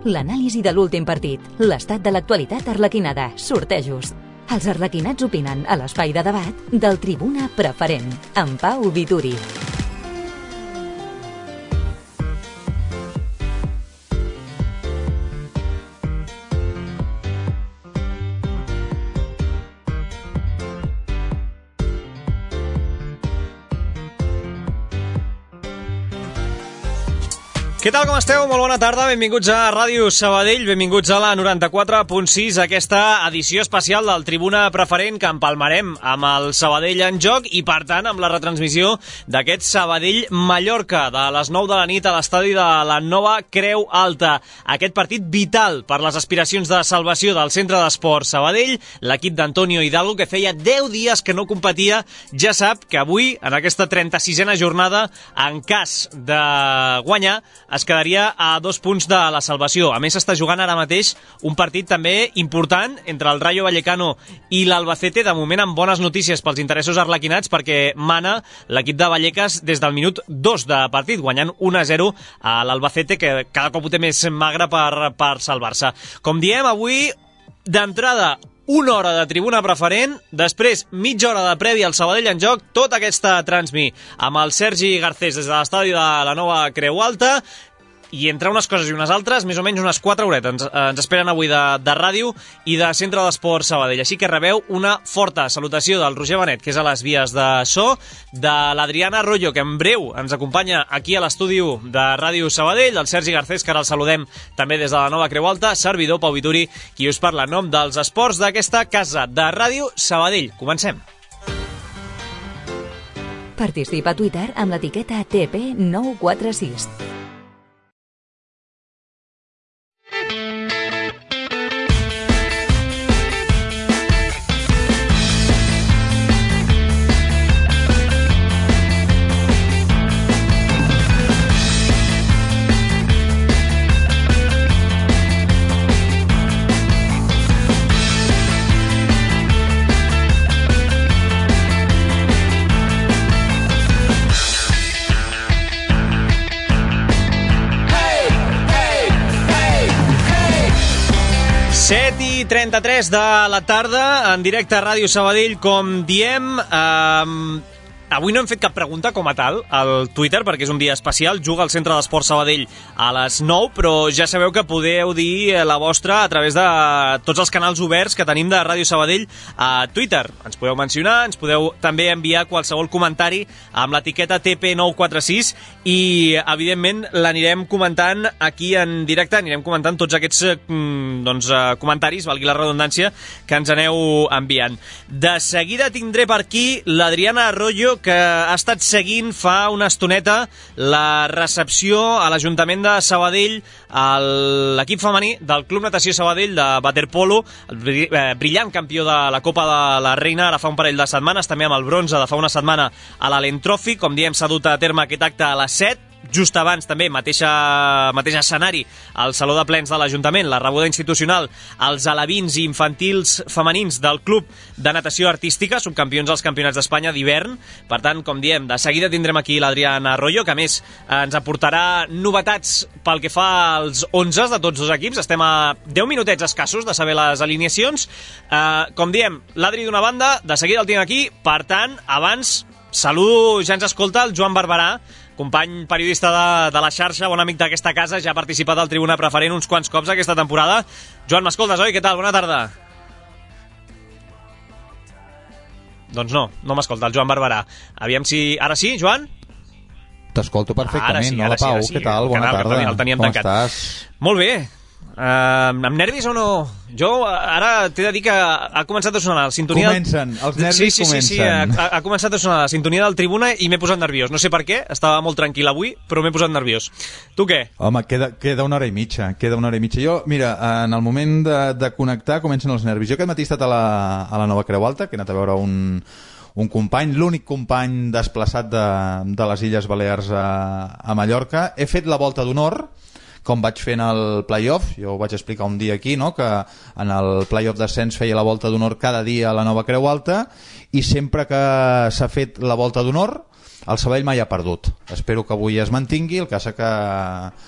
l'anàlisi de l'últim partit, l'estat de l'actualitat arlequinada, sortejos. Els arlequinats opinen a l'espai de debat del Tribuna Preferent, amb Pau Vituri. Què tal, com esteu? Molt bona tarda, benvinguts a Ràdio Sabadell, benvinguts a la 94.6, aquesta edició especial del Tribuna Preferent que empalmarem amb el Sabadell en joc i, per tant, amb la retransmissió d'aquest Sabadell-Mallorca de les 9 de la nit a l'estadi de la Nova Creu Alta. Aquest partit vital per les aspiracions de salvació del Centre d'Esport Sabadell, l'equip d'Antonio Hidalgo, que feia 10 dies que no competia, ja sap que avui, en aquesta 36a jornada, en cas de guanyar, es quedaria a 2 punts de la salvació. A més, està jugant ara mateix un partit també important entre el Rayo Vallecano i l'Albacete, de moment amb bones notícies pels interessos arlequinats, perquè mana l'equip de Vallecas des del minut 2 de partit, guanyant 1-0 a l'Albacete, que cada cop ho té més magre per salvar-se. Com diem, avui, d'entrada, 1 hora de Tribuna Preferent, després mitja hora de prèvia al Sabadell en joc, tota aquesta transmi amb el Sergi Garcés des de l'estadi de la Nova Creu Alta, i entre unes coses i unes altres, més o menys unes 4 horetes ens esperen avui de ràdio i de Centre d'Esport Sabadell. Així que rebeu una forta salutació del Roger Benet, que és a les vies de so, de l'Adriana Arroyo, que en breu ens acompanya aquí a l'estudi de Ràdio Sabadell, del Sergi Garcés, que ara el saludem també des de la Nova Creu Alta, servidor Pau Vituri, qui us parla en nom dels esports d'aquesta casa de Ràdio Sabadell. Comencem. Participa a Twitter amb l'etiqueta TP946. i 33 de la tarda, en directe a Ràdio Sabadell, com diem. Avui no hem fet cap pregunta com a tal al Twitter, perquè és un dia especial. Juga al Centre d'Esport Sabadell a les 9, però ja sabeu que podeu dir la vostra a través de tots els canals oberts que tenim de Ràdio Sabadell a Twitter. Ens podeu mencionar, ens podeu també enviar qualsevol comentari amb l'etiqueta TP946 i, evidentment, l'anirem comentant aquí en directe, anirem comentant tots aquests comentaris, valgui la redundància, que ens aneu enviant. De seguida tindré per aquí l'Adriana Arroyo, que ha estat seguint fa una estoneta la recepció a l'Ajuntament de Sabadell a l'equip femení del Club Natació Sabadell de waterpolo, el brillant campió de la Copa de la Reina ara fa un parell de setmanes, també amb el bronze de fa una setmana a l'Allen Trophy. Com diem, s'ha dut a terme aquest acte a les 7, just abans també, mateix escenari al Saló de Plens de l'Ajuntament, la rebuda institucional als alevins i infantils femenins del Club de Natació Artística, subcampions als Campionats d'Espanya d'hivern. Per tant, com diem, de seguida tindrem aquí l'Adriana Arroyo, que a més ens aportarà novetats pel que fa als 11 de tots dos equips. Estem a 10 minutets escassos de saber les alineacions. Com diem, l'Adri d'una banda, de seguida el tinc aquí. Per tant, abans saludo, ja ens escolta el Joan Barberà, company periodista de la xarxa, bon amic d'aquesta casa, ja ha participat al Tribuna Preferent uns quants cops aquesta temporada. Joan, m'escoltes, oi? Què tal? Bona tarda. Doncs no m'escolta el Joan Barberà. Aviam si... Ara sí, Joan? T'escolto perfectament. Sí, hola, Pau, sí. Què tal? Bona tarda. El teníem Com tancat. estàs? Molt bé. Amb nervis o no? Jo ara t'he de dir que ha començat a sonar la sintonia... Comencen, els nervis comencen. Sí, ha començat a sonar la sintonia del Tribuna i m'he posat nerviós. No sé per què, estava molt tranquil avui, però m'he posat nerviós. Tu què? Home, queda una hora i mitja. Jo, mira, en el moment de connectar comencen els nervis. Jo aquest matí he estat a la Nova Creu Alta, que he anat a veure un company, l'únic company desplaçat de les Illes Balears a Mallorca. He fet la volta d'honor, com vaig fer en el play-off. Jo ho vaig explicar un dia aquí, no? Que en el play-off d'ascens feia la volta d'honor cada dia a la Nova Creu Alta, i sempre que s'ha fet la volta d'honor el Sabadell mai ha perdut. Espero que avui es mantingui. El que passa que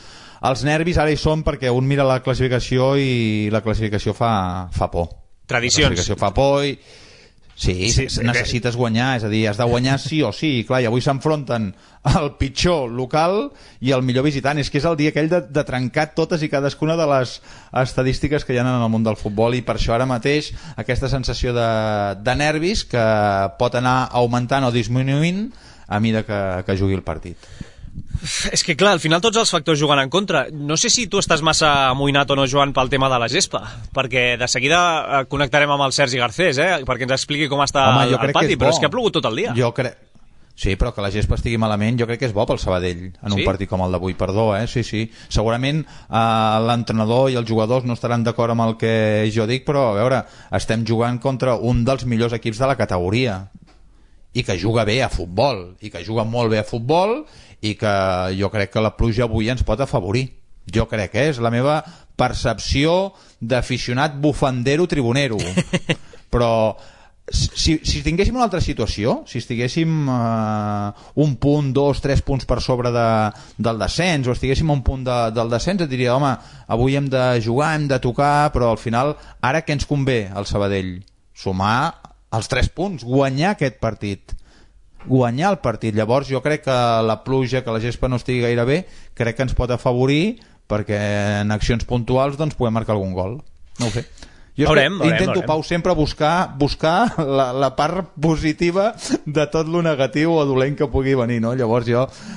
els nervis ara hi són perquè un mira la classificació i la classificació fa por. Tradicions. La classificació fa por i... Sí, necessites guanyar, és a dir, has de guanyar sí o sí, i clar, i avui s'enfronten el pitjor local i el millor visitant, és que és el dia aquell de trencar totes i cadascuna de les estadístiques que hi ha en el món del futbol, i per això ara mateix aquesta sensació de nervis que pot anar augmentant o disminuint a mesura que jugui el partit. És que clar, al final tots els factors juguen en contra. No sé si tu estàs massa amoïnat o no, Joan, pel tema de la gespa, perquè de seguida connectarem amb el Sergi Garcés, perquè ens expliqui com està el pati, però és que ha plogut tot el dia. Sí, però que la gespa estigui malament jo crec que és bo pel Sabadell en un partit com el d'avui, perdó, sí. Segurament l'entrenador i els jugadors no estaran d'acord amb el que jo dic, però a veure, estem jugant contra un dels millors equips de la categoria i que juga bé a futbol, i que juga molt bé a futbol, i que jo crec que la pluja avui ens pot afavorir. Jo crec, és la meva percepció d'aficionat bufandero tribunero. Però si tinguéssim una altra situació, si estiguéssim un punt, 2, 3 punts per sobre del descens, o estiguéssim a un punt del descens, et diria, home, avui hem de jugar, hem de tocar, però al final, ara què ens convé al Sabadell? Sumar els 3 punts, guanyar aquest partit, guanyar el partit. Llavors jo crec que la pluja, que la gespa no estigui gaire bé, crec que ens pot afavorir perquè en accions puntuals doncs podem marcar algun gol. No ho sé. Jo intento, Pau, sempre buscar la part positiva de tot lo negatiu o dolent que pugui venir, no? Llavors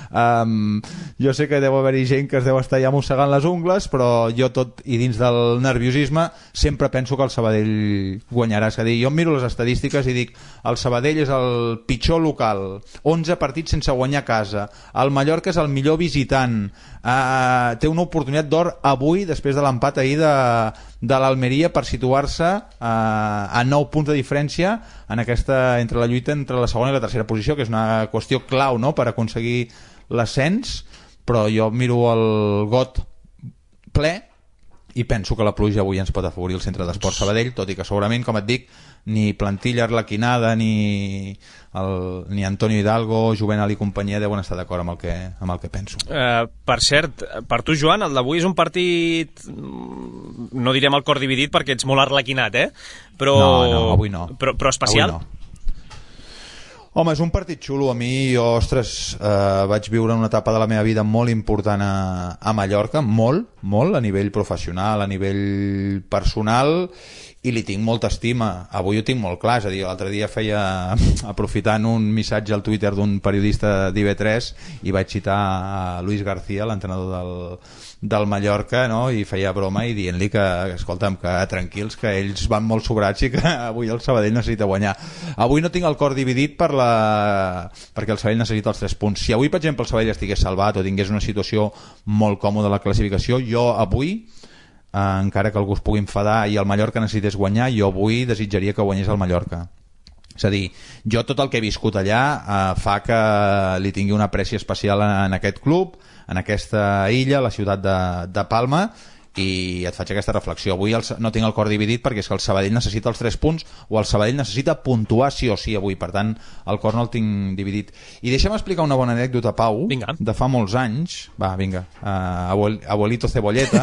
jo sé que deu haver-hi gent que es deu estar ja mossegant les ungles, però jo tot i dins del nerviosisme sempre penso que el Sabadell guanyarà. És a dir, jo em miro les estadístiques i dic, el Sabadell és el pitjor local, 11 partits sense guanyar a casa, el Mallorca és el millor visitant, té una oportunitat d'or avui després de l'empat ahir de l'Almeria per situar-se a 9 punts de diferència entre la lluita entre la segona i la tercera posició, que és una qüestió clau, no?, per aconseguir l'ascens. Però jo miro el got ple i penso que la pluja avui ens pot afavorir el Centre d'Esport Sabadell, tot i que segurament, com et dic, ni Plantilla Arlequinada ni Antonio Hidalgo, Juvenal i companyia deuen estar d'acord amb el que penso. Per cert, per tu, Joan, el d'avui és un partit, no direm el cor dividit perquè ets molt arlequinat, però... No, avui no. Però especial? Avui no. Home, és un partit xulo. A mi, ostres, vaig viure una etapa de la meva vida molt important a Mallorca, molt, a nivell professional, a nivell personal, i li tinc molta estima. Avui ho tinc molt clar, és a dir, l'altre dia aprofitant un missatge al Twitter d'un periodista d'IV3, i vaig citar a Luis García, l'entrenador del Mallorca, no? I feia broma i dient-li que, escolta'm, que tranquils, que ells van molt sobrats i que avui el Sabadell necessita guanyar. Avui no tinc el cor dividit perquè el Sabadell necessita els 3 punts. Si avui, per exemple, el Sabadell estigués salvat o tingués una situació molt còmoda a la classificació, jo avui, encara que algú es pugui enfadar i el Mallorca necessités guanyar, jo avui desitjaria que guanyés el Mallorca. És a dir, jo tot el que he viscut allà fa que li tingui una apreci especial en aquest club, en aquesta illa, la ciutat de Palma, i et faig aquesta reflexió. Avui no tinc el cor dividit perquè és que el Sabadell necessita els 3 punts o el Sabadell necessita puntuar sí o sí avui, per tant el cor no el tinc dividit. I deixa'm explicar una bona anècdota, Pau. Vinga. De fa molts anys. Va, vinga, abuelito cebolleta.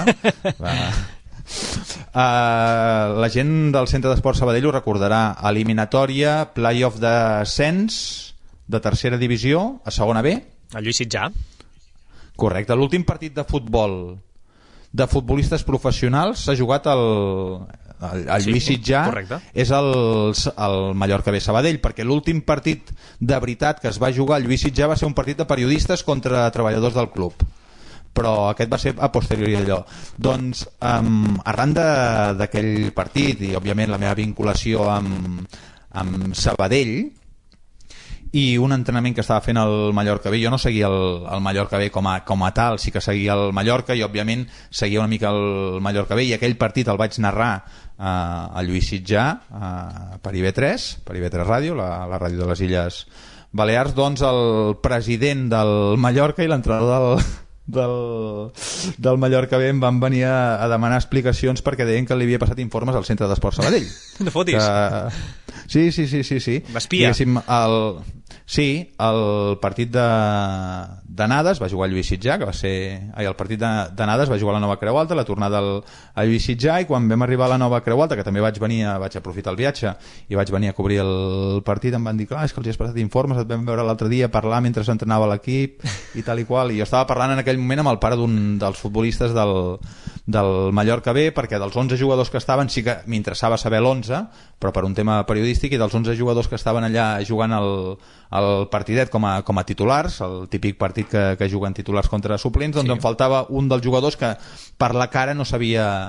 La gent del Centre d'Esport Sabadell ho recordarà. Eliminatòria, play-off d'ascens de tercera divisió a segona B. El Lluís Sitjà. Correcte, l'últim partit de futbol de futbolistes professionals s'ha jugat el Lluís Sitjà, és el Mallorca B Sabadell, perquè l'últim partit de veritat que es va jugar al Lluís Sitjà va ser un partit de periodistes contra treballadors del club, però aquest va ser a posteriori d'allò. Doncs arran d'aquell partit i òbviament la meva vinculació amb Sabadell i un entrenament que estava fent el Mallorca B, jo no seguia el Mallorca B com a tal, sí que seguia el Mallorca i òbviament seguia una mica el Mallorca B, i aquell partit el vaig narrar a Lluís Sitjà per IV3 Ràdio, la ràdio de les Illes Balears. Doncs el president del Mallorca i l'entrenador del Mallorca B em van venir a demanar explicacions perquè deien que li havia passat informes al Centre d'Esport Sabadell. No fotis. Sí. M'espia. Sí, el partit d'anades va jugar Lluís Sitjà, que va ser... el partit d'anades va jugar a la Nova Creu Alta, la tornada a Lluís Sitjà, i quan vam arribar a la Nova Creu Alta, que també vaig aprofitar el viatge i vaig venir a cobrir el partit, em van dir, clar, és que els has passat informes, et vam veure l'altre dia parlar mentre s'entrenava l'equip i tal i qual, i jo estava parlant en aquell moment amb el pare d'un dels futbolistes del Mallorca B, perquè dels 11 jugadors que estaven sí que m'interessava saber l'11, però per un tema periodístic, i dels 11 jugadors que estaven allà jugant el partidet com a titulars, el típic partit que juguen titulars contra suplents, doncs sí. Em faltava un dels jugadors que per la cara no sabia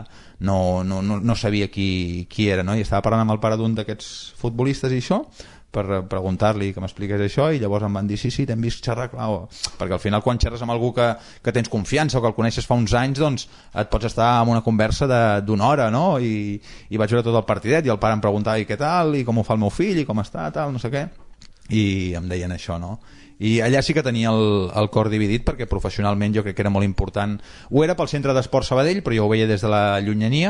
qui era, no? I estava parlant amb el pare d'un d'aquests futbolistes i això, per preguntar-li que m'expliqués això, i llavors em van dir sí, t'hem vist xerrar, clar, perquè al final quan xerres amb algú que tens confiança o que el coneixes fa uns anys, doncs et pots estar en una conversa d'una hora, no? I vaig veure tot el partidet i el pare em preguntava i què tal, i com ho fa el meu fill, i com està, tal, no sé què, i em deien això, no? I allà sí que tenia el cor dividit, perquè professionalment jo crec que era molt important. Ho era pel Centre d'Esport Sabadell, però jo ho veia des de la llunyania,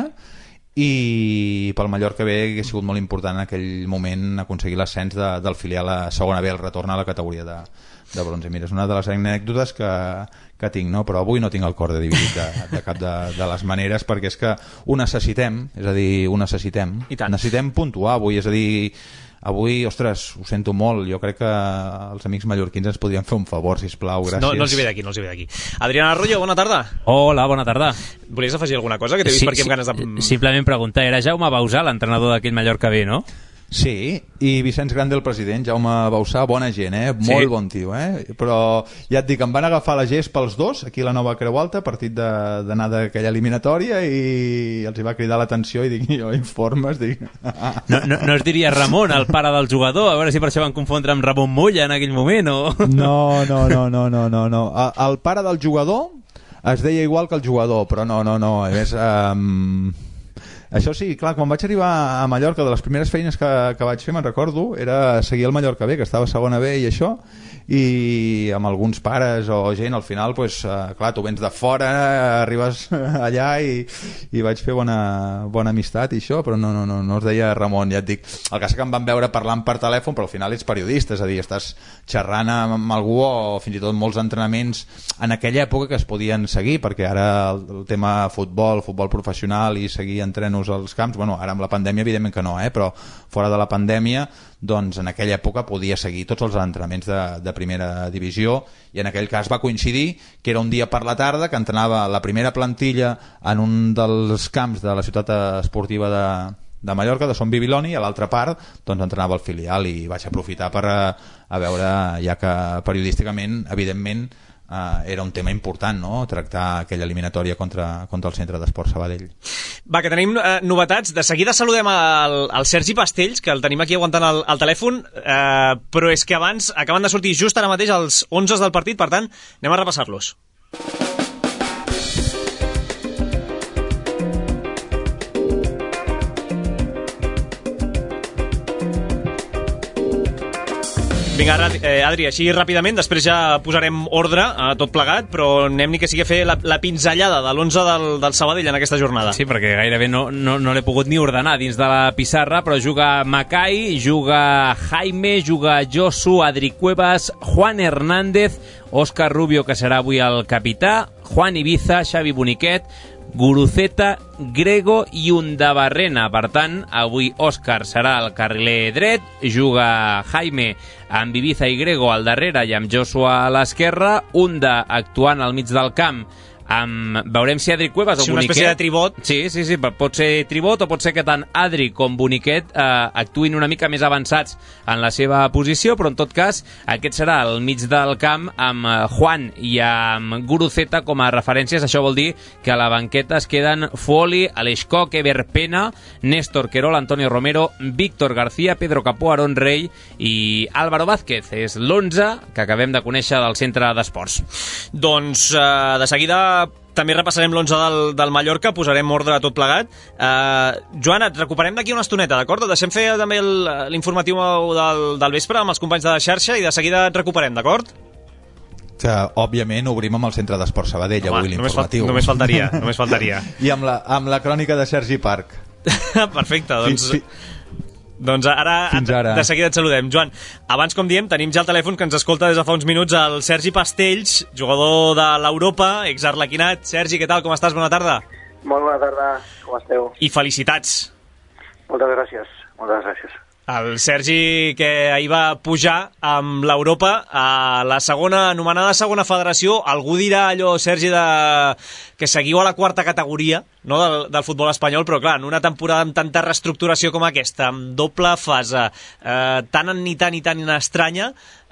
i pel Mallorca B que ha sigut molt important en aquell moment aconseguir l'ascens del filial a segona B, el retorn a la categoria de bronze. Mira, és una de les anècdotes que tinc, no? Però avui no tinc el cor dividit de cap de les maneres, perquè és que ho necessitem, és a dir, ho necessitem. Necessitem puntuar avui, és a dir, avui, ostres, ho sento molt, jo crec que els amics mallorquins ens podrien fer un favor, sisplau, gràcies. No els hi ve d'aquí. Adriana Arroyo, bona tarda. Hola, bona tarda. Volies afegir alguna cosa? Que t'he vist per aquí amb ganes de... Simplement preguntar, era Jaume Bausà, l'entrenador d'aquell Mallorca B, no? Sí, i Vicenç Grande, el president, Jaume Bausà, bona gent, molt bon tio, però ja et dic, em van agafar la gest pels dos, aquí a la Nova Creu Alta, partit d'anar d'aquella eliminatòria, i els hi va cridar l'atenció i dic, jo, informes, dic... No es diria Ramon, el pare del jugador, a veure si per això van confondre amb Ramon Mulla en aquell moment, o... No. El pare del jugador es deia igual que el jugador, però no, a més... Això sí, clar, quan vaig arribar a Mallorca, de les primeres feines que vaig fer, me'n recordo, era seguir el Mallorca B, que estava a segona B i això, i amb alguns pares o gent, al final, pues, clar, tu vens de fora, arribes allà i vaig fer bona amistat i això, però no es deia Ramon, ja et dic. El cas és que em van veure parlant per telèfon, però al final ets periodista, és a dir, estàs xerrant amb algú, o fins i tot molts entrenaments en aquella època que es podien seguir, perquè ara el tema futbol professional i seguir entrenos als camps, bueno, ara amb la pandèmia evidentment que no, però fora de la pandèmia, doncs en aquella època podia seguir tots els entrenaments de primera divisió, i en aquell cas va coincidir que era un dia per la tarda que entrenava la primera plantilla en un dels camps de la ciutat esportiva de Mallorca, de Son Bibiloni, i a l'altra part doncs entrenava el filial, i vaig aprofitar per a veure, ja que periodísticament evidentment era un tema important, no? Tractar aquella eliminatòria contra el Centre d'Esport Sabadell. Va, que tenim novetats. De seguida saludem el Sergi Pastells, que el tenim aquí aguantant el telèfon, però és que abans acaben de sortir just ara mateix els 11 del partit, per tant, anem a repassar-los. Vinga, Adri, així ràpidament, després ja posarem ordre a tot plegat, però anem ni que sigui a fer la pinzellada de l'11 del Sabadell en aquesta jornada. Sí, perquè gairebé no l'he pogut ni ordenar dins de la pissarra, però juga Macai, juga Jaime, juga Josu, Adri Cuevas, Juan Hernández, Òscar Rubio, que serà avui el capità, Juan Ibiza, Xavi Boniquet, Guruceta, Grego i Undabarrena. Per tant, avui Òscar serà el carriler dret, juga Jaime amb Ibiza i Grego al darrere i amb Joshua a l'esquerra, Unda actuant al mig del camp veurem si Adri Cuevas o Boniquet... una espècie de tribot. Sí, pot ser tribot o pot ser que tant Adri com Boniquet actuïn una mica més avançats en la seva posició, però en tot cas aquest serà el mig del camp amb Juan i amb Guruceta com a referències. Això vol dir que a la banqueta es queden Fuoli, Aleix Koch, Ever Pena, Néstor Querol, Antonio Romero, Víctor García, Pedro Capó, Aarón Rey i Álvaro Vázquez. És l'11 que acabem de conèixer del Centre d'Esports. Doncs de seguida també repassarem l'11 del Mallorca, posarem ordre a tot plegat. Joan, et recuperem d'aquí una estoneta, d'acord? Deixem fer també l'informatiu del vespre amb els companys de la xarxa i de seguida et recuperem, d'acord? Que, òbviament, obrim amb el Centre d'Esport Sabadell, avui l'informatiu. Només faltaria. I amb la crònica de Sergi Parc. Perfecte, doncs... Doncs ara, de seguida et saludem. Joan, abans, com diem, tenim ja el telèfon que ens escolta des de fa uns minuts el Sergi Pastells, jugador de l'Europa, exarlequinat. Sergi, què tal? Com estàs? Bona tarda. Molt bona tarda, com esteu? I felicitats. Moltes gràcies, moltes gràcies. El Sergi, que ahir va pujar amb l'Europa a la anomenada segona federació. Algú dirà allò, Sergi, que seguiu a la quarta categoria, no, del futbol espanyol, però clar, en una temporada amb tanta reestructuració com aquesta, amb doble fase, tan estranya,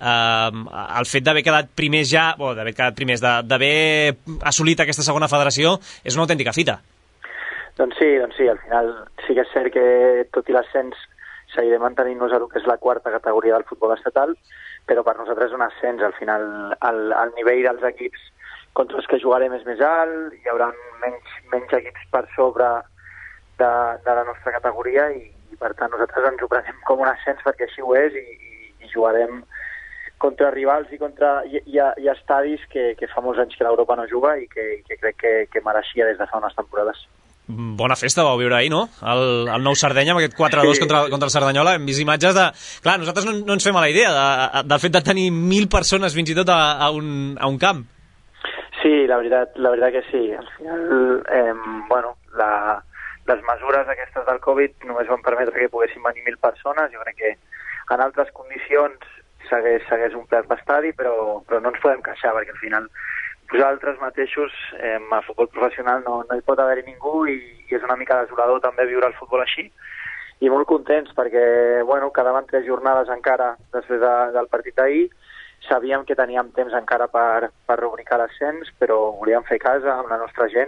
el fet d'haver quedat primers ja, d'haver assolit aquesta segona federació, és una autèntica fita. Doncs sí, al final sí que és cert que tot i l'ascens seguirem mantenint-nos a el que és la quarta categoria del futbol estatal, però per nosaltres és un ascens. Al final el nivell dels equips contra els que jugarem és més alt, hi haurà menys equips per sobre de la nostra categoria i per tant nosaltres ens ho prenem com un ascens perquè així ho és i jugarem contra rivals i estadis que fa molts anys que l'Europa no juga i que crec que mereixia des de fa unes temporades. Bona festa vau viure ahir, no? El Nou Sardenya, amb aquest 4-2 contra el Cerdanyola. Hem vist imatges de... Clar, nosaltres no ens fem a la idea del fet de tenir 1.000 persones fins i tot a un camp. Sí, la veritat que sí. Al final, les mesures aquestes del Covid només van permetre que poguessin venir 1.000 persones. Jo crec que en altres condicions s'hagués omplert l'estadi, però no ens podem queixar, perquè al final vosaltres mateixos, a futbol professional no hi pot haver-hi ningú i és una mica desolador també viure el futbol així. I molt contents perquè, quedaven 3 jornades encara després del partit d'ahir. Sabíem que teníem temps encara per rubricar l'ascens, però volíem fer casa amb la nostra gent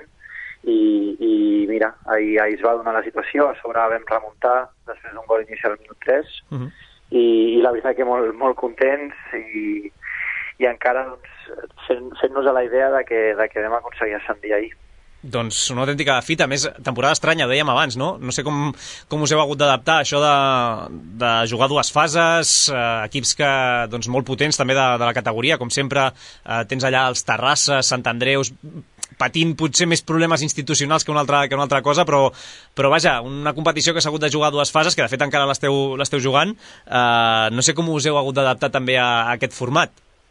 i mira, ahir es va donar la situació, a sobre vam remuntar després d'un gol inicial al minut 3 i la veritat que molt contents i encara fent-nos a la idea de que vam aconseguir ascendir ahir. Doncs una autèntica fita, més temporada estranya, ho dèiem abans, no? No sé com us heu hagut d'adaptar, això de jugar 2 fases, equips molt potents també de la categoria, com sempre tens allà els Terrassa, Sant Andreus, patint potser més problemes institucionals que una altra cosa, però vaja, una competició que s'ha hagut de jugar 2 fases, que de fet encara l'esteu jugant. No sé com us heu hagut d'adaptar també a aquest format.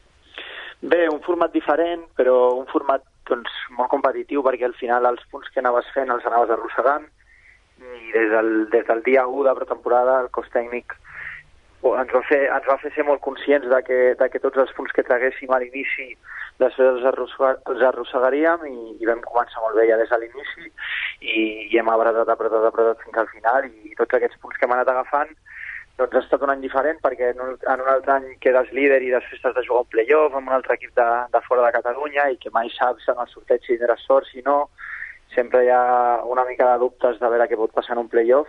Bé, un format diferent, però un format molt competitiu, perquè al final els punts que anaves fent els anaves arrossegant i des del dia 1 de pretemporada el cos tècnic ens va fer ser molt conscients de que tots els punts que traguéssim a l'inici després els arrossegaríem i vam començar molt bé ja des de l'inici i hem apretat fins al final i tots aquests punts que hem anat agafant doncs ha estat un any diferent perquè en un altre any quedes líder i després has de jugar un play-off amb un altre equip de fora de Catalunya i que mai saps en el sorteig si tindràs sort, si no. Sempre hi ha una mica de dubtes de veure què pot passar en un play-off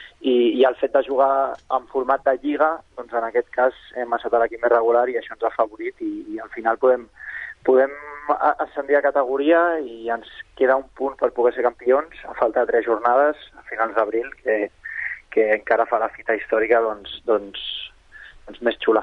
i el fet de jugar en format de lliga, doncs en aquest cas hem estat a l'equip més regular i això ens ha afavorit i al final podem ascendir a categoria i ens queda un punt per poder ser campions a falta de 3 jornades a finals d'abril que encara fa la fita històrica doncs més xula.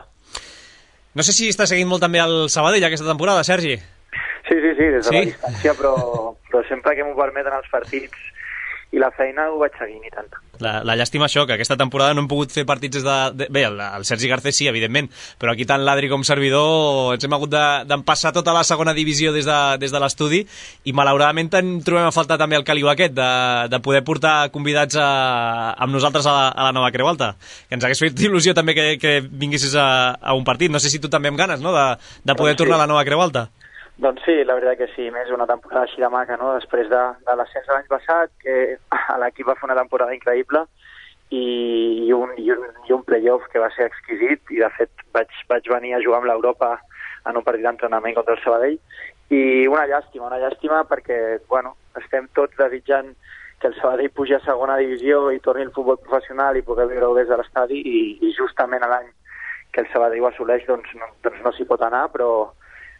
No sé si està seguint molt també el Sabadell aquesta temporada, Sergi. Sí, des de la distància, però sempre que m'ho permeten els partits i la feina ho vaig seguint i tant. La llàstima això, que aquesta temporada no hem pogut fer partits des de... Bé, el Sergi Garcés sí, evidentment, però aquí tant l'Adri com servidor ens hem hagut d'empassar tota la segona divisió des de l'estudi i malauradament trobem a faltar també el caliu aquest de poder portar convidats amb nosaltres a la nova Creu Alta, que ens hagués fet il·lusió també que vinguessis a un partit. No sé si tu també amb ganes, no?, de poder tornar a la nova Creu Alta. Doncs sí, la veritat que sí, més una temporada així de maca, no? Després de l'ascens de l'any passat, que l'equip va fer una temporada increïble i un play-off que va ser exquisit i de fet vaig venir a jugar amb l'Europa en un partit d'entrenament contra el Sabadell i una llàstima perquè, estem tots desitjant que el Sabadell pugi a segona divisió i torni al futbol professional i poder viure-ho des de l'estadi i justament a l'any que el Sabadell ho assoleix doncs no s'hi pot anar, però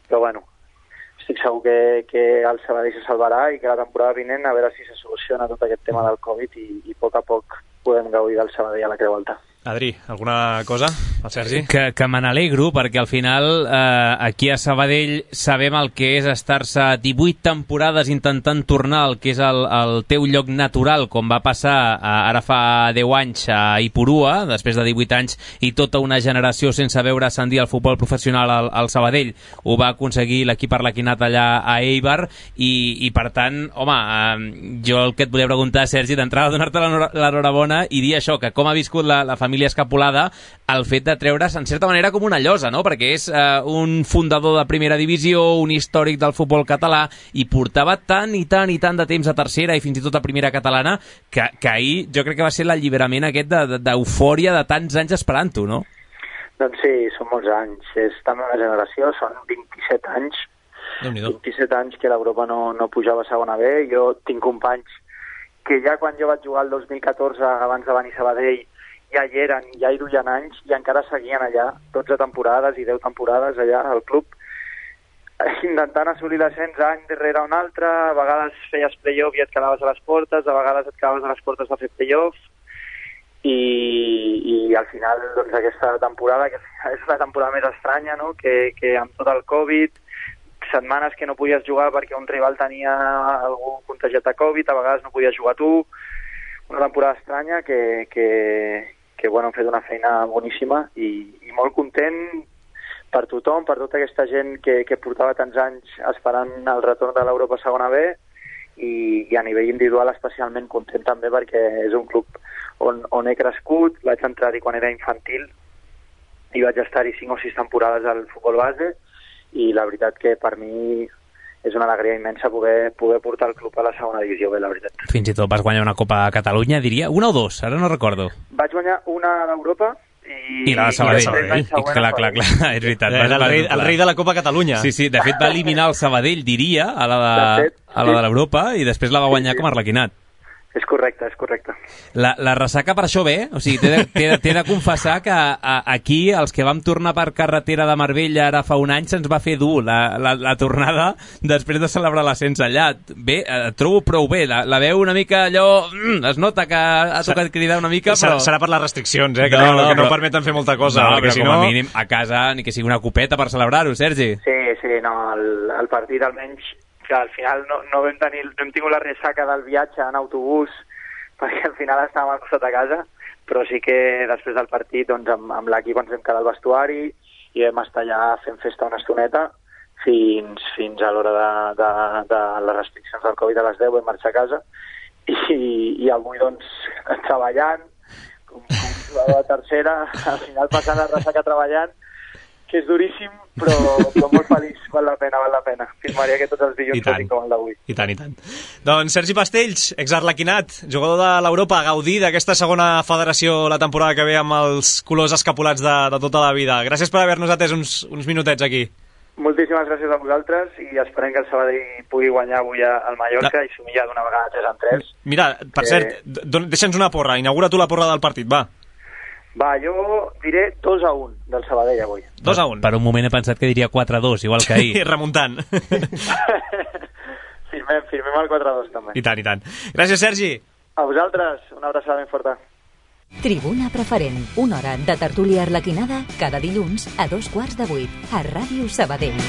estic segur que el Sabadell se salvarà i que la temporada vinent a veure si se soluciona tot aquest tema del Covid i a poc podem gaudir del Sabadell a la Creu Alta. Adri, alguna cosa? el Sergi. Que me n'alegro, perquè al final aquí a Sabadell sabem el que és estar-se 18 temporades intentant tornar al que és el teu lloc natural, com va passar ara fa 10 anys a Ipurua, després de 18 anys i tota una generació sense veure ascendir al futbol professional al Sabadell. Ho va aconseguir l'equip arlequinat allà a Eibar i per tant, home, jo el que et volia preguntar, Sergi, d'entrada donar-te l'enhorabona i dir això, que com ha viscut la família Escapolada el fet de treure's, en certa manera, com una llosa, no? Perquè és un fundador de primera divisió, un històric del futbol català, i portava tant i tant i tant de temps a tercera i fins i tot a primera catalana, que ahir jo crec que va ser l'alliberament aquest d'eufòria de tants anys esperant-ho, no? Doncs sí, són molts anys. És també una generació, són 27 anys. 27 anys que l'Europa no pujava a segona B. Jo tinc companys que ja quan jo vaig jugar el 2014, abans de venir a Sabadell, ja hi eren, ja hi duien anys i encara seguien allà, 12 temporades i 10 temporades allà al club, intentant assolir l'ascens any darrere un altre. A vegades feies play-off i et quedaves a les portes, a vegades et quedaves a les portes de fer play-off, i al final doncs, aquesta temporada, que és la temporada més estranya, no? que amb tot el Covid, setmanes que no podies jugar perquè un rival tenia algú contagiat de Covid, a vegades no podies jugar tu, una temporada estranya que bueno, hem fet una feina boníssima i molt content per tothom, per tota aquesta gent que portava tants anys esperant el retorn de l'Europa segona B, i a nivell individual especialment content també perquè és un club on he crescut. Vaig entrar-hi quan era infantil i vaig estar-hi 5 o 6 temporades al futbol base, i la veritat que per mi és una alegria immensa poder portar el club a la segona divisió B, la veritat. Fins i tot vas guanyar una Copa a Catalunya, diria, una o dos, ara no recordo. Vaig guanyar una d'Europa i la de Sabadell. Clar, és veritat. El rei de la Copa Catalunya. Sí, de fet va eliminar el Sabadell, diria, a la de l'Europa, i després la va guanyar com a arlequinat. És correcte. La ressaca per això ve, o sigui, t'he de confessar que aquí, els que vam tornar per carretera de Marbella ara fa un any, se'ns va fer dur la tornada després de celebrar l'ascens allà. Bé, et trobo prou bé, la veu una mica allò... es nota que ha tocat cridar una mica, però... Serà per les restriccions, que no permeten fer molta cosa. No, però si com a mínim a casa ni que sigui una copeta per celebrar-ho, Sergi. Sí, no, el partit almenys, que al final no hem tingut la ressaca del viatge en autobús, perquè al final estàvem al costat de casa, però sí que després del partit doncs, amb l'equip ens vam quedar al vestuari i vam estar allà fent festa una estoneta fins a l'hora de les restriccions del Covid a les 10 vam marxar a casa, i avui doncs treballant com jugador de tercera, al final passant la ressaca treballant, que és duríssim, però molt feliç, val la pena. Firmaria que tots els dilluns fossin com el d'avui. I tant. Doncs Sergi Pastells, exarlequinat, jugador de l'Europa, a gaudir d'aquesta segona federació la temporada que ve amb els colors escapulats de tota la vida. Gràcies per haver-nos atès uns minutets aquí. Moltíssimes gràcies a vosaltres i esperem que el Sabadell pugui guanyar avui al Mallorca i sumir ja d'una vegada 3-3. Mira, per cert, deixa'ns una porra, inaugura tu la porra del partit, va. Va, jo diré 2-1 del Sabadell avui. 2-1. Per un moment he pensat que diria 4-2, igual que ahir. Remuntant. Firmem el 4-2 també. I tant. Gràcies, Sergi. A vosaltres, una abraçada ben forta. Tribuna Preferent, una hora de tertúlia arlequinada cada dilluns a 7:15 a Ràdio Sabadell.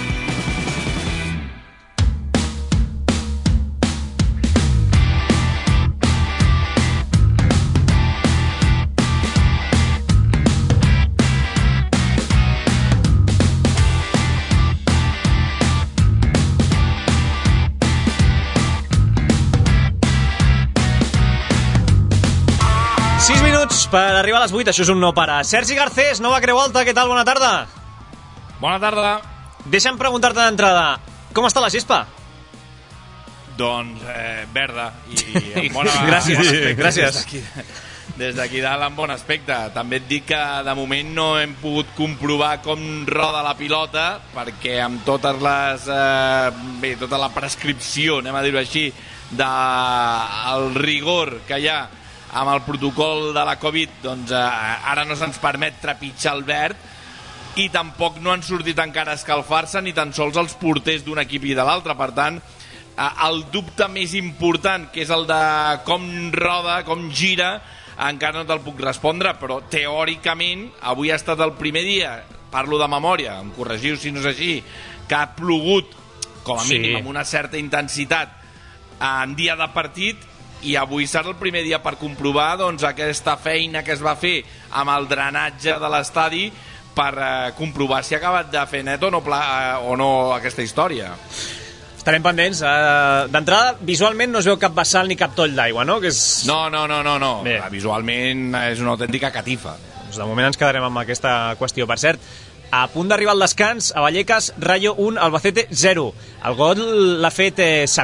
6 minuts per arribar a les 8, això és un no para. Sergi Garcés, Nova Creu Alta, què tal? Bona tarda. Bona tarda. Deixa'm preguntar-te d'entrada, com està la gespa? Doncs verda i amb bona... Gràcies. Des d'aquí dalt amb bon aspecte. També et dic que de moment no hem pogut comprovar com roda la pilota, perquè amb totes les... tota la prescripció, anem a dir-ho així, del rigor que hi ha amb el protocol de la Covid, doncs ara no se'ns permet trepitjar el verd, i tampoc no han sortit encara a escalfar-se ni tan sols els porters d'un equip i de l'altre. Per tant, el dubte més important, que és el de com roda, com gira, encara no te'l puc respondre, però teòricament avui ha estat el primer dia, parlo de memòria, em corregiu si no és així, que ha plogut com a mínim amb una certa intensitat en dia de partit, i avui serà el primer dia per comprovar doncs, aquesta feina que es va fer amb el drenatge de l'estadi per comprovar si ha acabat de fer net o no aquesta història. Estarem pendents. D'entrada, visualment no es veu cap vessal ni cap toll d'aigua, no? Que és... No. Visualment és una autèntica catifa. Doncs de moment ens quedarem amb aquesta qüestió. Per cert, a punt d'arribar al descans, a Vallecas, Rayo 1, Albacete 0. El gol l'ha fet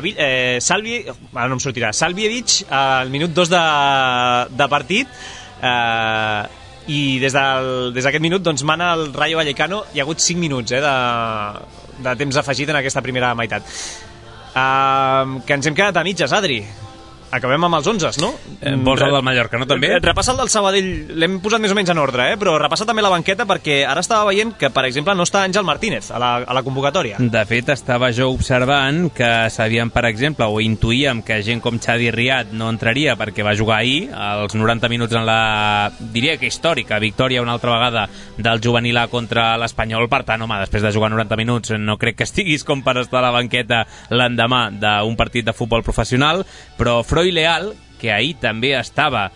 Salvievich al minut 2 de partit, i des d'aquest minut doncs, mana el Rayo Vallecano. Hi ha hagut 5 minuts de temps afegit en aquesta primera meitat. Que ens hem quedat a mitges, Adri. Acabem amb els 11, no? Vols el del Mallorca, no, també? Repassa el del Sabadell, l'hem posat més o menys en ordre, però repassa també la banqueta, perquè ara estava veient que, per exemple, no està Àngel Martínez a la convocatòria. De fet, estava jo observant que sabíem, per exemple, o intuïem que gent com Xavi Riad no entraria perquè va jugar ahir, als 90 minuts en la, diria que històrica, victòria una altra vegada del juvenil A contra l'Espanyol. Per tant, home, després de jugar 90 minuts no crec que estiguis com per estar a la banqueta l'endemà d'un partit de futbol professional, però Freud Leal, que ahir també estava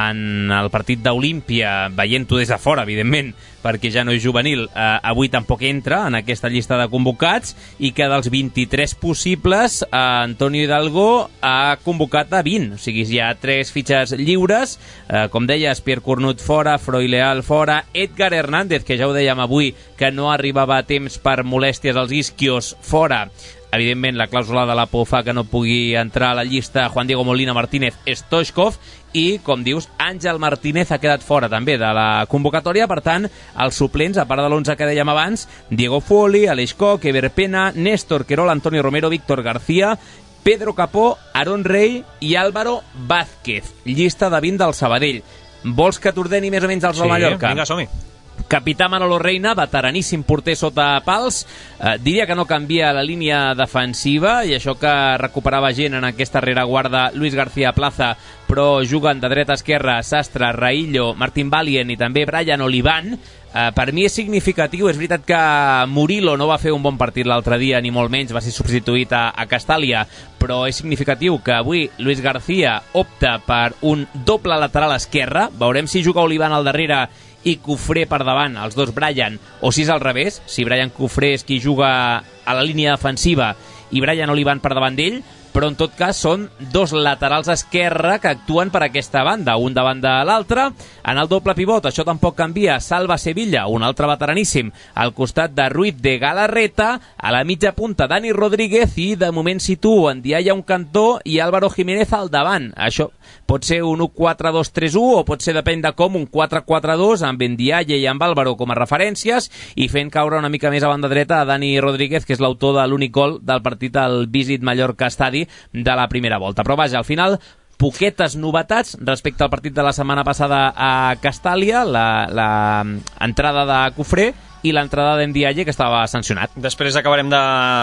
en el partit d'Olímpia, veient-ho des de fora, evidentment, perquè ja no és juvenil, avui tampoc entra en aquesta llista de convocats, i que dels 23 possibles, Antonio Hidalgo ha convocat a 20, o sigui, hi ha 3 fitxes lliures, com deies, Pierre Cornut fora, Freud Leal fora, Edgar Hernández, que ja ho dèiem avui, que no arribava a temps per molèsties als isquios, fora. Evidentment, la clàusula de la PO fa que no pugui entrar a la llista Juan Diego Molina Martínez Stoichkov, i, com dius, Àngel Martínez ha quedat fora també de la convocatòria. Per tant, els suplents, a part de l'11 que dèiem abans, Diego Fuoli, Aleix Koch, Ever Pena, Néstor Querol, Antonio Romero, Víctor García, Pedro Capó, Aaron Rey i Álvaro Vázquez. Llista de 20 del Sabadell. Vols que t'ordeni més o menys els del Mallorca? Vinga, som-hi. Capità Manolo Reina, veteraníssim porter sota pals, diria que no canvia la línia defensiva, i això que recuperava gent en aquesta rereguarda Luis García Plaza, però juguen de dreta a esquerra Sastre, Raillo, Martín Valien i també Brian Olivan. Per mi és significatiu. És veritat que Murillo no va fer un bon partit l'altre dia, ni molt menys, va ser substituït a Castàlia, però és significatiu que avui Luis García opta per un doble lateral esquerre. Veurem si juga Olivan al darrere i Cufré per davant, els dos Brian, o si és al revés, si Brian Cufré és qui juga a la línia defensiva i Brian Olivan per davant d'ell, però en tot cas són dos laterals esquerra que actuen per aquesta banda, un davant de l'altre. En el doble pivot, això tampoc canvia, Salva Sevilla, un altre veteraníssim, al costat de Ruiz de Galarreta, a la mitja punta Dani Rodríguez, i de moment situa en Ndiaye a un cantó i Álvaro Jiménez al davant. Això pot ser un 1-4-2-3-1 o pot ser, depèn de com, un 4-4-2 amb Ndiaye i amb Álvaro com a referències, i fent caure una mica més a banda dreta a Dani Rodríguez, que és l'autor de l'únic gol del partit al Visit Mallorca Estadi de la primera volta. Però vaja, al final, poquetes novetats respecte al partit de la setmana passada a Castàlia, l'entrada de Cufré i l'entrada d'Ndiaye, que estava sancionat. Després acabarem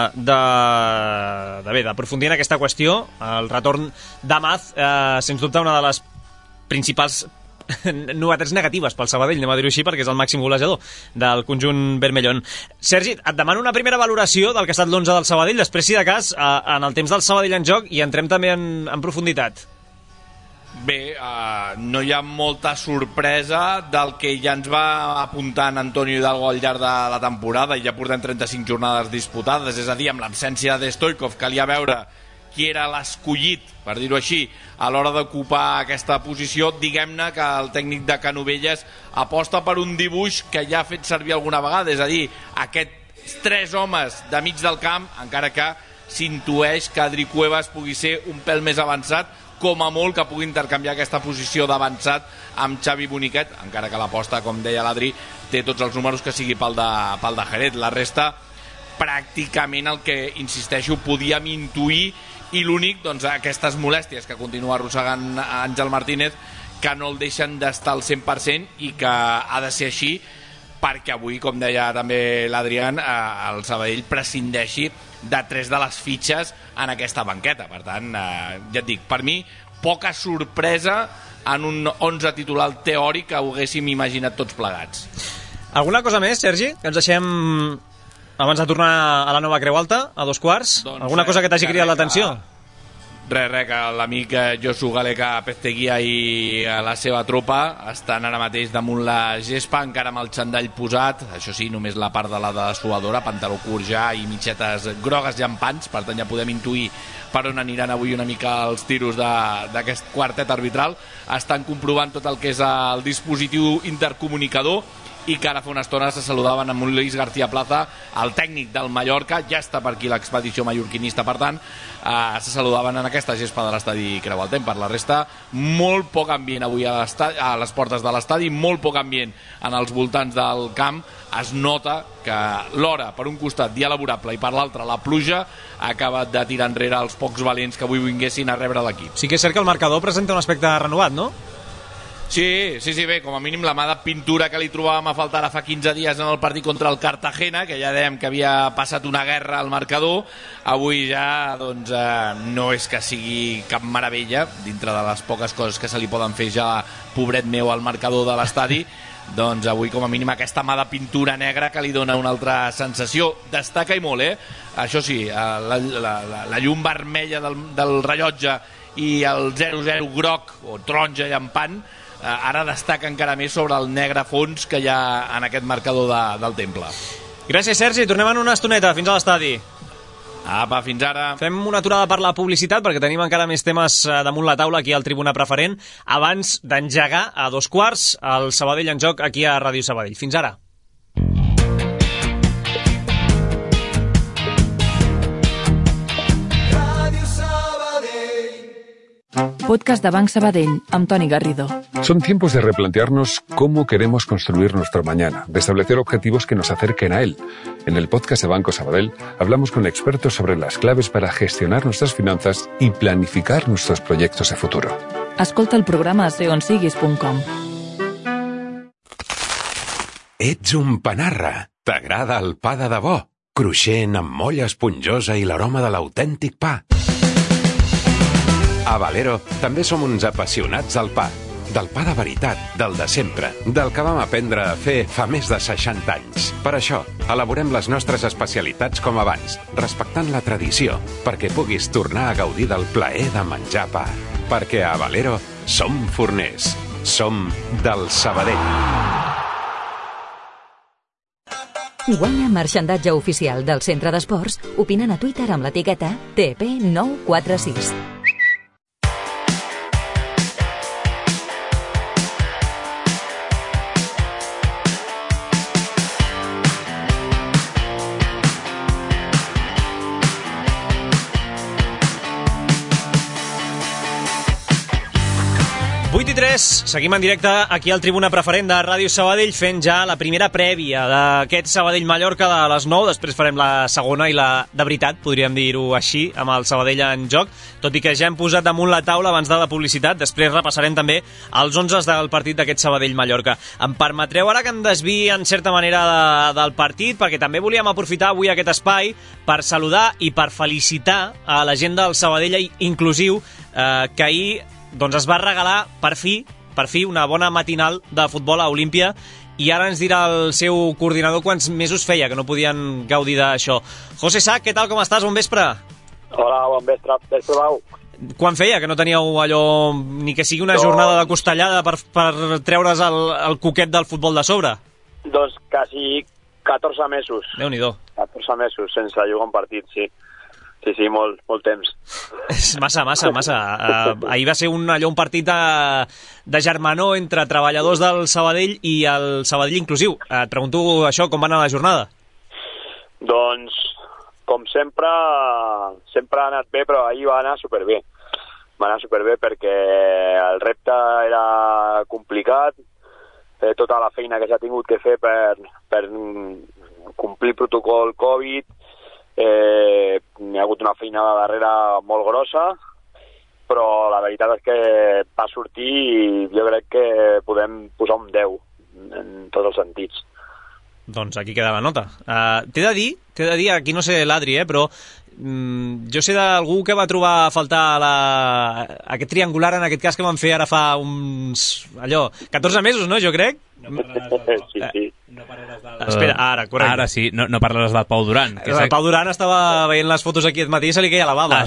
d'aprofundir en aquesta qüestió. El retorn d'Amaz, sens dubte, una de les principals novetats negatives pel Sabadell, anem a dir-ho així, perquè és el màxim golejador del conjunt vermellón. Sergi, et demano una primera valoració del que ha estat l'11 del Sabadell, després, si de cas, en el temps del Sabadell en joc, i entrem també en profunditat. Bé, no hi ha molta sorpresa del que ja ens va apuntant Antonio Hidalgo al llarg de la temporada, i ja portem 35 jornades disputades, és a dir, amb l'absència de Stoichkov, calia veure qui era l'escollit, per dir-ho així, a l'hora d'ocupar aquesta posició. Diguem-ne que el tècnic de Canovelles aposta per un dibuix que ja ha fet servir alguna vegada, és a dir, aquests 3 homes de mig del camp, encara que s'intueix que Adri Cuevas pugui ser un pèl més avançat, com a molt que pugui intercanviar aquesta posició d'avançat amb Xavi Boniquet, encara que l'aposta, com deia l'Adri, té tots els números que sigui pel de Jerez. La resta, pràcticament el que, insisteixo, podíem intuir, i l'únic, doncs, aquestes molèsties que continua arrossegant Àngel Martínez, que no el deixen d'estar al 100%, i que ha de ser així perquè avui, com deia també l'Adrián, el Sabadell prescindeixi de 3 de les fitxes en aquesta banqueta. Per tant, ja et dic, per mi poca sorpresa en un 11 titular teòric que ho haguéssim imaginat tots plegats. Alguna cosa més, Sergi, que ens deixem abans de tornar a la nova Creu Alta, a 2:15? Doncs Alguna cosa que t'hagi cridat l'atenció? Res, que l'amic Josu Galeca Pesteguia i la seva tropa estan ara mateix damunt la gespa, encara amb el xandall posat, això sí, només la part de la dessuadora, pantaló curt ja i mitxetes grogues llampants, per tant ja podem intuir per on aniran avui una mica els tiros d'aquest quartet arbitral. Estan comprovant tot el que és el dispositiu intercomunicador i que ara fa una estona se saludaven amb un Luis García Plaza, el tècnic del Mallorca, ja està per aquí l'expedició mallorquinista, per tant, se saludaven en aquesta gespa de l'estadi Creu Alta. Per la resta, molt poc ambient avui a les portes de l'estadi, molt poc ambient en els voltants del camp. Es nota que l'hora, per un costat, dia laborable, i per l'altre, la pluja, ha acabat de tirar enrere els pocs valents que avui vinguessin a rebre l'equip. Sí que és cert que el marcador presenta un aspecte renovat, no? Sí, bé, com a mínim la mà de pintura que li trobàvem a faltar ara fa 15 dies en el partit contra el Cartagena, que ja dèiem que havia passat una guerra al marcador, avui ja doncs, no és que sigui cap meravella, dintre de les poques coses que se li poden fer ja, pobret meu, al marcador de l'estadi, doncs avui com a mínim aquesta mà de pintura negra que li dona una altra sensació. Destaca i molt, això sí, la llum vermella del rellotge i el 0-0 groc o taronja llampant ara destaca encara més sobre el negre fons que hi ha en aquest marcador del Temple. Gràcies, Sergi. Tornem en una estoneta. Fins a l'estadi. Apa, fins ara. Fem una aturada per la publicitat perquè tenim encara més temes damunt la taula aquí al Tribuna Preferent abans d'engegar a 2:15 el Sabadell en joc aquí a Ràdio Sabadell. Fins ara. Podcast de Banc Sabadell, amb Toni Garrido. Son tiempos de replantearnos cómo queremos construir nuestro mañana, de establecer objetivos que nos acerquen a él. En el podcast de Banco Sabadell hablamos con expertos sobre las claves para gestionar nuestras finanzas y planificar nuestros proyectos de futuro. Escolta el programa a seonsiguis.com. Ets un panarra. T'agrada el pa de debò? Cruixent, amb molla esponjosa i l'aroma de l'autèntic pa. A Valero també som uns apassionats del pa. Del pa de veritat, del de sempre, del que vam aprendre a fer fa més de 60 anys. Per això, elaborem les nostres especialitats com abans, respectant la tradició, perquè puguis tornar a gaudir del plaer de menjar pa. Perquè a Valero som forners. Som del Sabadell. Guanya marxandatge oficial del Centre d'Esports opinant a Twitter amb l'etiqueta TP946. Seguim en directe aquí al Tribuna Preferent de Ràdio Sabadell fent ja la primera prèvia d'aquest Sabadell-Mallorca de les 9, després farem la segona i la de veritat, podríem dir-ho així, amb el Sabadell en joc, tot i que ja hem posat damunt la taula abans de la publicitat, després repassarem també els 11 del partit d'aquest Sabadell-Mallorca. Em permetreu ara que em desviï en certa manera del partit, perquè també volíem aprofitar avui aquest espai per saludar i per felicitar a la gent del Sabadell inclusiu que ahir doncs es va regalar per fi una bona matinal de futbol a Olímpia i ara ens dirà el seu coordinador quants mesos feia que no podien gaudir d'això. José Sá, què tal, com estàs? Bon vespre. Hola, bon vespre. Quan feia que no teníeu allò, ni que sigui una jornada de costellada per treure's el coquet del futbol de sobre? Doncs quasi 14 mesos. Déu-n'hi-do. 14 mesos sense jugar un partit, sí. Sí, molt temps. És massa. Ahir va ser un partit de germanor entre treballadors del Sabadell i el Sabadell inclusiu. Et pregunto això, com va anar la jornada? Doncs, com sempre ha anat bé, però ahir va anar superbé. Va anar superbé perquè el repte era complicat, tota la feina que s'ha tingut que fer per complir el protocol Covid. Hi ha hagut una feina darrere molt grossa, però la veritat és que va sortir i jo crec que podem posar un 10 en tots els sentits. Doncs aquí queda la nota. T'he de dir, aquí no sé l'Adri, però jo sé d'algú que va trobar a faltar aquest triangular, en aquest cas, que van fer ara fa uns... 14 mesos, no, jo crec? Sí. Espera, ara, correcte. Ara sí, no parlaràs del Pau Duran. El Pau Duran estava veient les fotos aquí al matí i se li queia la bava.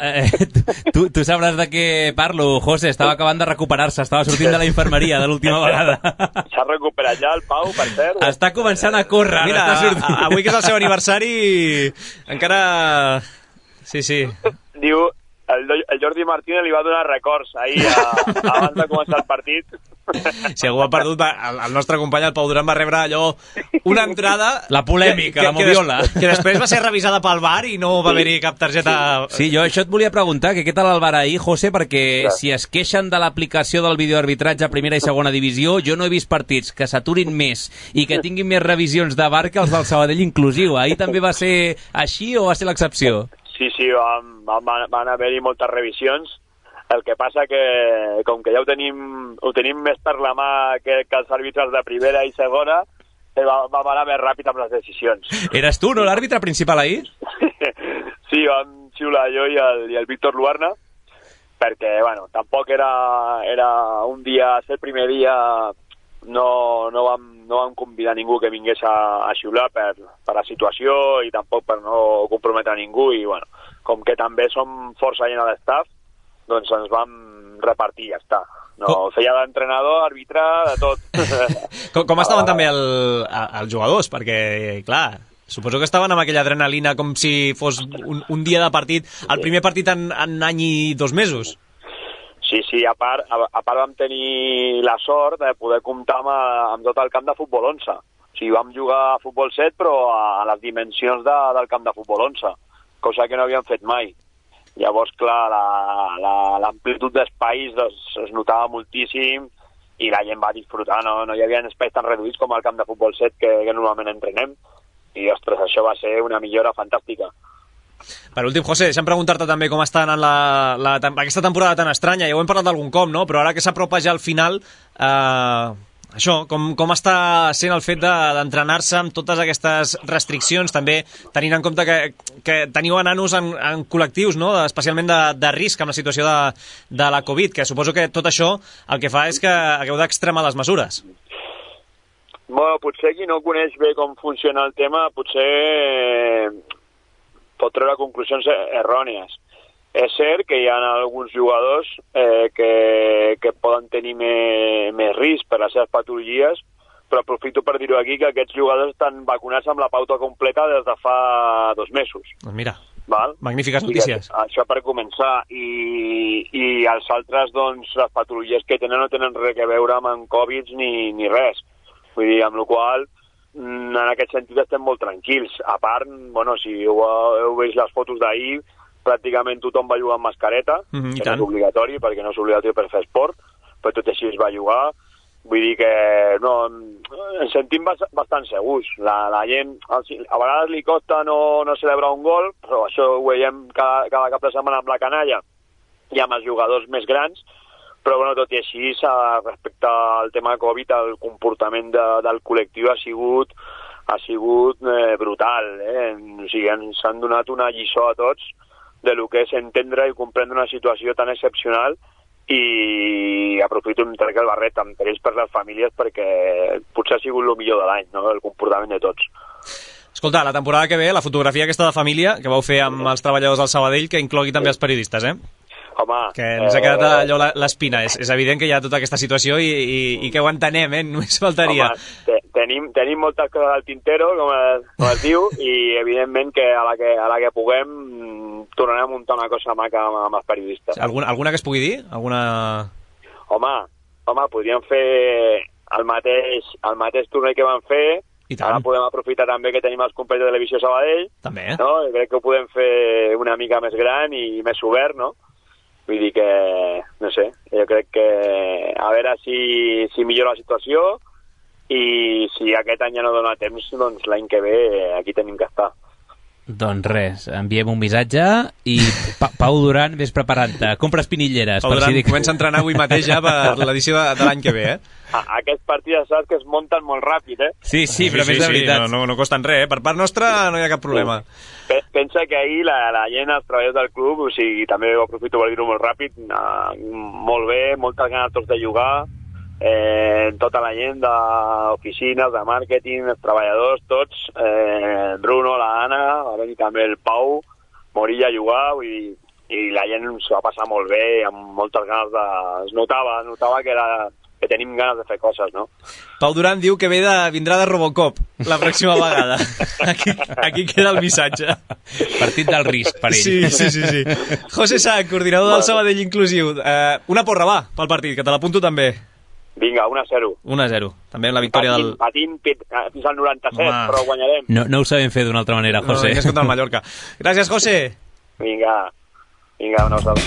Tu sabràs de què parlo, José. Estava acabant de recuperar-se, estava sortint de la infermeria de l'última vegada. S'ha recuperat ja el Pau, per cert? Està començant a córrer. Mira, avui que és el seu aniversari, encara... Sí. Diu, el Jordi Martínez li va donar records ahir, abans de començar el partit. Si algú ha perdut, el nostre company, el Pau Duran, va rebre allò, una entrada... La polèmica, la moviola. Que després va ser revisada pel VAR i no va haver-hi cap targeta... Sí, jo això et volia preguntar, que què tal el VAR ahir, José, perquè si es queixen de l'aplicació del videoarbitratge a primera i segona divisió, jo no he vist partits que s'aturin més i que tinguin més revisions de VAR que els del Sabadell inclusiu. Ahir també va ser així o va ser l'excepció? Sí, van haver-hi moltes revisions. El que passa que, com que ja ho tenim més per la mà que els àrbitres de primera i segona, va anar més ràpid amb les decisions. Eres tu, no, l'àrbitre principal ahir? Sí, vam xiular jo i el Víctor Luarna, perquè, bueno, tampoc era un dia, ser el primer dia, no vam convidar ningú que vingués a xiular per la situació i tampoc per no comprometre ningú, i, bueno, com que també som força gent a l'estaf, doncs ens vam repartir, ja està. No, feia d'entrenador, àrbitre, de tot. Com estaven també els jugadors? Perquè, clar, suposo que estaven amb aquella adrenalina com si fos un dia de partit, el primer partit en any i 2 mesos. Sí, a part vam tenir la sort de poder comptar amb tot el camp de futbol 11. O sigui, vam jugar a futbol 7, però a les dimensions del camp de futbol 11, cosa que no havíem fet mai. Llavors, clar, l'amplitud d'espais es notava moltíssim i la gent va disfrutar, no hi havia espais tan reduïts com al camp de futbol 7 que normalment entrenem, i, ostres, això va ser una millora fantàstica. Per últim, José, deixa'm preguntar-te també com està anant aquesta temporada tan estranya. Ja ho hem parlat d'algun cop, no? Però ara que s'apropa ja al final, això, com està sent el fet d'entrenar-se amb totes aquestes restriccions, també tenint en compte que teniu nanos en col·lectius, no? Especialment de risc amb la situació de la Covid, que suposo que tot això el que fa és que hagueu d'extremar les mesures. Bueno, potser qui no coneix bé com funciona el tema, potser pot treure conclusions errònies. És cert que hi ha alguns jugadors que poden tenir més risc per les seves patologies, però aprofito per dir-ho aquí que aquests jugadors estan vacunats amb la pauta completa des de fa 2 mesos. Doncs mira, val? Magnífiques notícies. Això per començar. I els altres, doncs, les patologies que tenen no tenen res a veure amb Covid ni res. Vull dir, amb la qual cosa, en aquest sentit estem molt tranquils. A part, bueno, si heu vist les fotos d'ahir, pràcticament tothom va jugar amb mascareta, que no és obligatori, perquè no és obligatori per fer esport, però tot així es va jugar. Vull dir que ens sentim bastant segurs. La gent, a vegades li costa no celebrar un gol, però això ho veiem cada cap de setmana amb la canalla i amb els jugadors més grans, però bueno, tot i així, respecte al tema Covid, el comportament del col·lectiu ha sigut brutal. O sigui, ens han donat una lliçó a tots de lo que és entendre i comprendre una situació tan excepcional, i aprofito un trec el barret amb ells per les famílies, perquè potser ha sigut el millor de l'any, no? El comportament de tots. Escolta, la temporada que ve, la fotografia aquesta de família que vau fer amb els treballadors del Sabadell, que inclogui també els periodistes, Home, que ens ha quedat allò l'espina. És evident que hi ha tota aquesta situació i que ho entenem, només faltaria. Home, tenim moltes coses al tintero, com es diu, i evidentment que a la que puguem tornarem a muntar una cosa maca amb els periodistes. Alguna que es pugui dir? Home, podríem fer el mateix torneig que vam fer. Ara podem aprofitar també que tenim els companys de Televisió Sabadell. També. No? Jo crec que ho podem fer una mica més gran i més obert, no? Vull dir que, no sé, jo crec que a veure si millora la situació, i si aquest any ja no dona temps, doncs l'any que ve aquí tenim que estar. Doncs res, enviem un missatge i Pau Duran, vés preparant-te. Compra espinilleres. Pau Duran comença a entrenar avui mateix ja per l'edició de l'any que ve, Aquests partits saps que es munten molt ràpid, Sí, però més de veritat. No costen res, Per part nostra no hi ha cap problema. Pensa que ahir la gent, els treballadors del club, o sigui, també ho aprofito per dir-ho molt ràpid, molt bé, moltes ganes tots de jugar, tota la gent d'oficines, de màrqueting, els treballadors, tots, Bruno, la Anna, va venir també el Pau, Morilla a jugar, i la gent s'ho va passar molt bé, amb moltes ganes de... Es notava que tenim ganes de fer coses, no? Pau Duran diu que vindrà de Robocop la pròxima vegada. Aquí queda el missatge. Partit del risc per ell. Sí. José Sac, coordinador del Sabadell Inclusiu. Una porra, va, pel partit, que te l'apunto també. Vinga, 1-0. 1-0. També la victòria del... Patint fins al 97, però guanyarem. No ho sabem fer d'una altra manera, José. No, és contra el Mallorca. Gràcies, José. Vinga, una abraçada.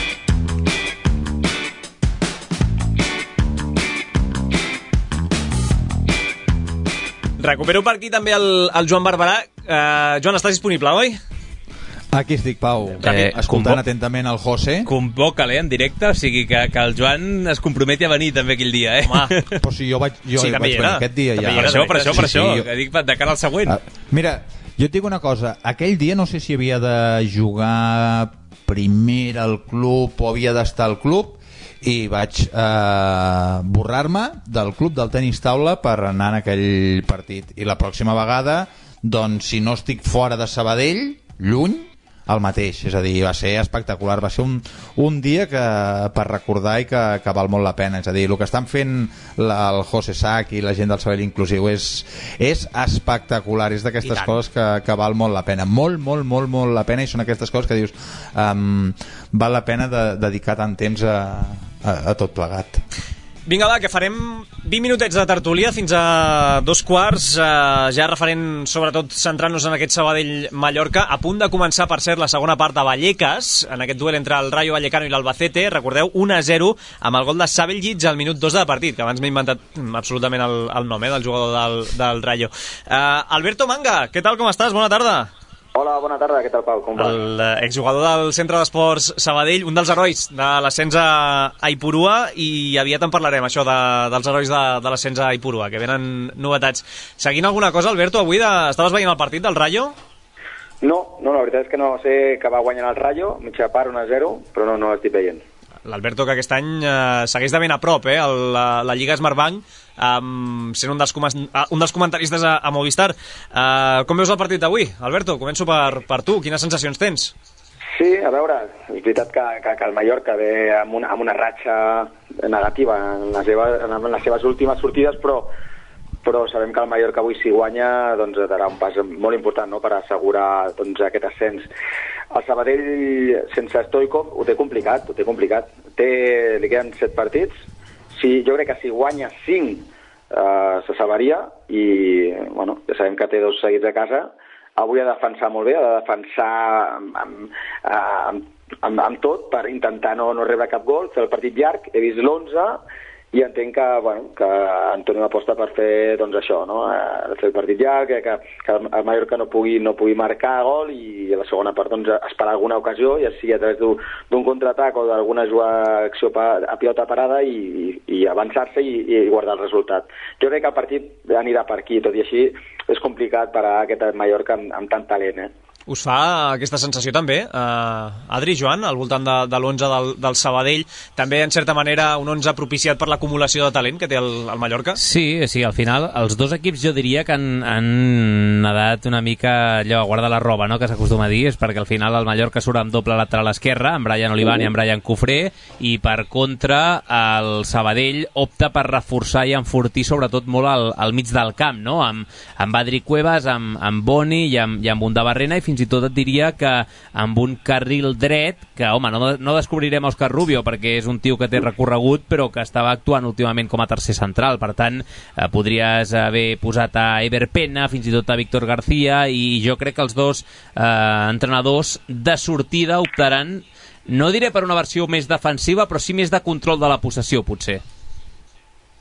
Recupero per aquí també el Joan Barberà. Joan, estàs disponible, oi? Aquí estic, Pau, escoltant atentament el José. Convoca-le en directe, o sigui que el Joan es comprometi a venir també aquell dia, Home. Però si jo vaig venir aquest dia ja. Per això, que dic de cara al següent. Mira, jo et dic una cosa, aquell dia no sé si havia de jugar primer al club o havia d'estar al club, i vaig borrar-me del club del tenis taula per anar en aquell partit, i la pròxima vegada, doncs, si no estic fora de Sabadell, lluny, el mateix. És a dir, va ser espectacular, va ser un dia que per recordar i que val molt la pena. És a dir, el que estan fent el José Sac i la gent del Sabadell Inclusiu és espectacular, és d'aquestes coses que val molt la pena, molt la pena, i són aquestes coses que dius val la pena dedicar tant temps a tot plegat. Vinga, va, que farem 20 minutets de tertúlia fins a 2:15, ja referent, sobretot centrant-nos en aquest Sabadell-Mallorca. A punt de començar, per cert, la segona part de Vallecas, en aquest duel entre el Rayo Vallecano i l'Albacete. Recordeu, 1-0 amb el gol de Sabeljic al minut 2 de partit, que abans m'he inventat absolutament el nom del jugador del Rayo. Alberto Manga, què tal, com estàs? Bona tarda. Hola, bona tarda, què tal, Pau? Com va? Exjugador del Centre d'Esports Sabadell, un dels herois de l'ascens a Ipurua, i aviat en parlarem, això, dels herois de l'ascens a Ipurua, que venen novetats. Seguint alguna cosa, Alberto, avui estaves veient el partit del Rayo? No, la veritat és que no sé que va guanyar el Rayo, mitja part 1-0, però no l'estic veient. L'Alberto, que aquest any segueix de ben a prop, la Lliga Smartbank, sent un dels comentaristes a Movistar. Com veus el partit d'avui, Alberto? Començo per tu. Quines sensacions tens? Sí, a veure, és veritat que el Mallorca ve amb una ratxa negativa en les seves últimes sortides, però sabem que el Mallorca avui, si guanya, doncs darà un pas molt important, no?, per assegurar aquest ascens. El Sabadell, sense Stoikov, ho té complicat. Li queden 7 partits. Jo crec que si guanya 5 se salvaria, i bueno, ja sabem que té 2 seguits a casa. Avui ha de defensar molt bé, ha de defensar amb tot per intentar no rebre cap gol, fer el partit llarg. He vist l'11 i entenc que Antonio aposta per fer, doncs, això, no?, fer el partit llarg, que el Mallorca no pugui marcar gol, i a la segona part, doncs, esperar alguna ocasió, ja sigui a través d'un contraatac o d'alguna acció a pilota parada, i avançar-se i guardar el resultat. Jo crec que el partit anirà per aquí, tot i així és complicat per a aquest Mallorca amb tant talent, Us fa aquesta sensació també, Adri, Joan, al voltant de l'11 del Sabadell, també en certa manera un 11 propiciat per l'acumulació de talent que té el Mallorca? Sí, al final els dos equips jo diria que han nedat una mica allò a guardar la roba, no?, que s'acostuma a dir, és perquè al final el Mallorca surt amb doble lateral esquerra, amb Brian Olivan i amb Brian Cofré, i per contra el Sabadell opta per reforçar i enfortir sobretot molt al mig del camp, no?, amb Adri Cuevas, amb Boni i amb Undabarrena, i fins i tot et diria que amb un carril dret, que, home, no descobrirem Òscar Rubio perquè és un tio que té recorregut, però que estava actuant últimament com a tercer central. Per tant, podries haver posat a Ever Pena, fins i tot a Víctor García, i jo crec que els dos entrenadors de sortida optaran, no diré per una versió més defensiva, però sí més de control de la possessió, potser.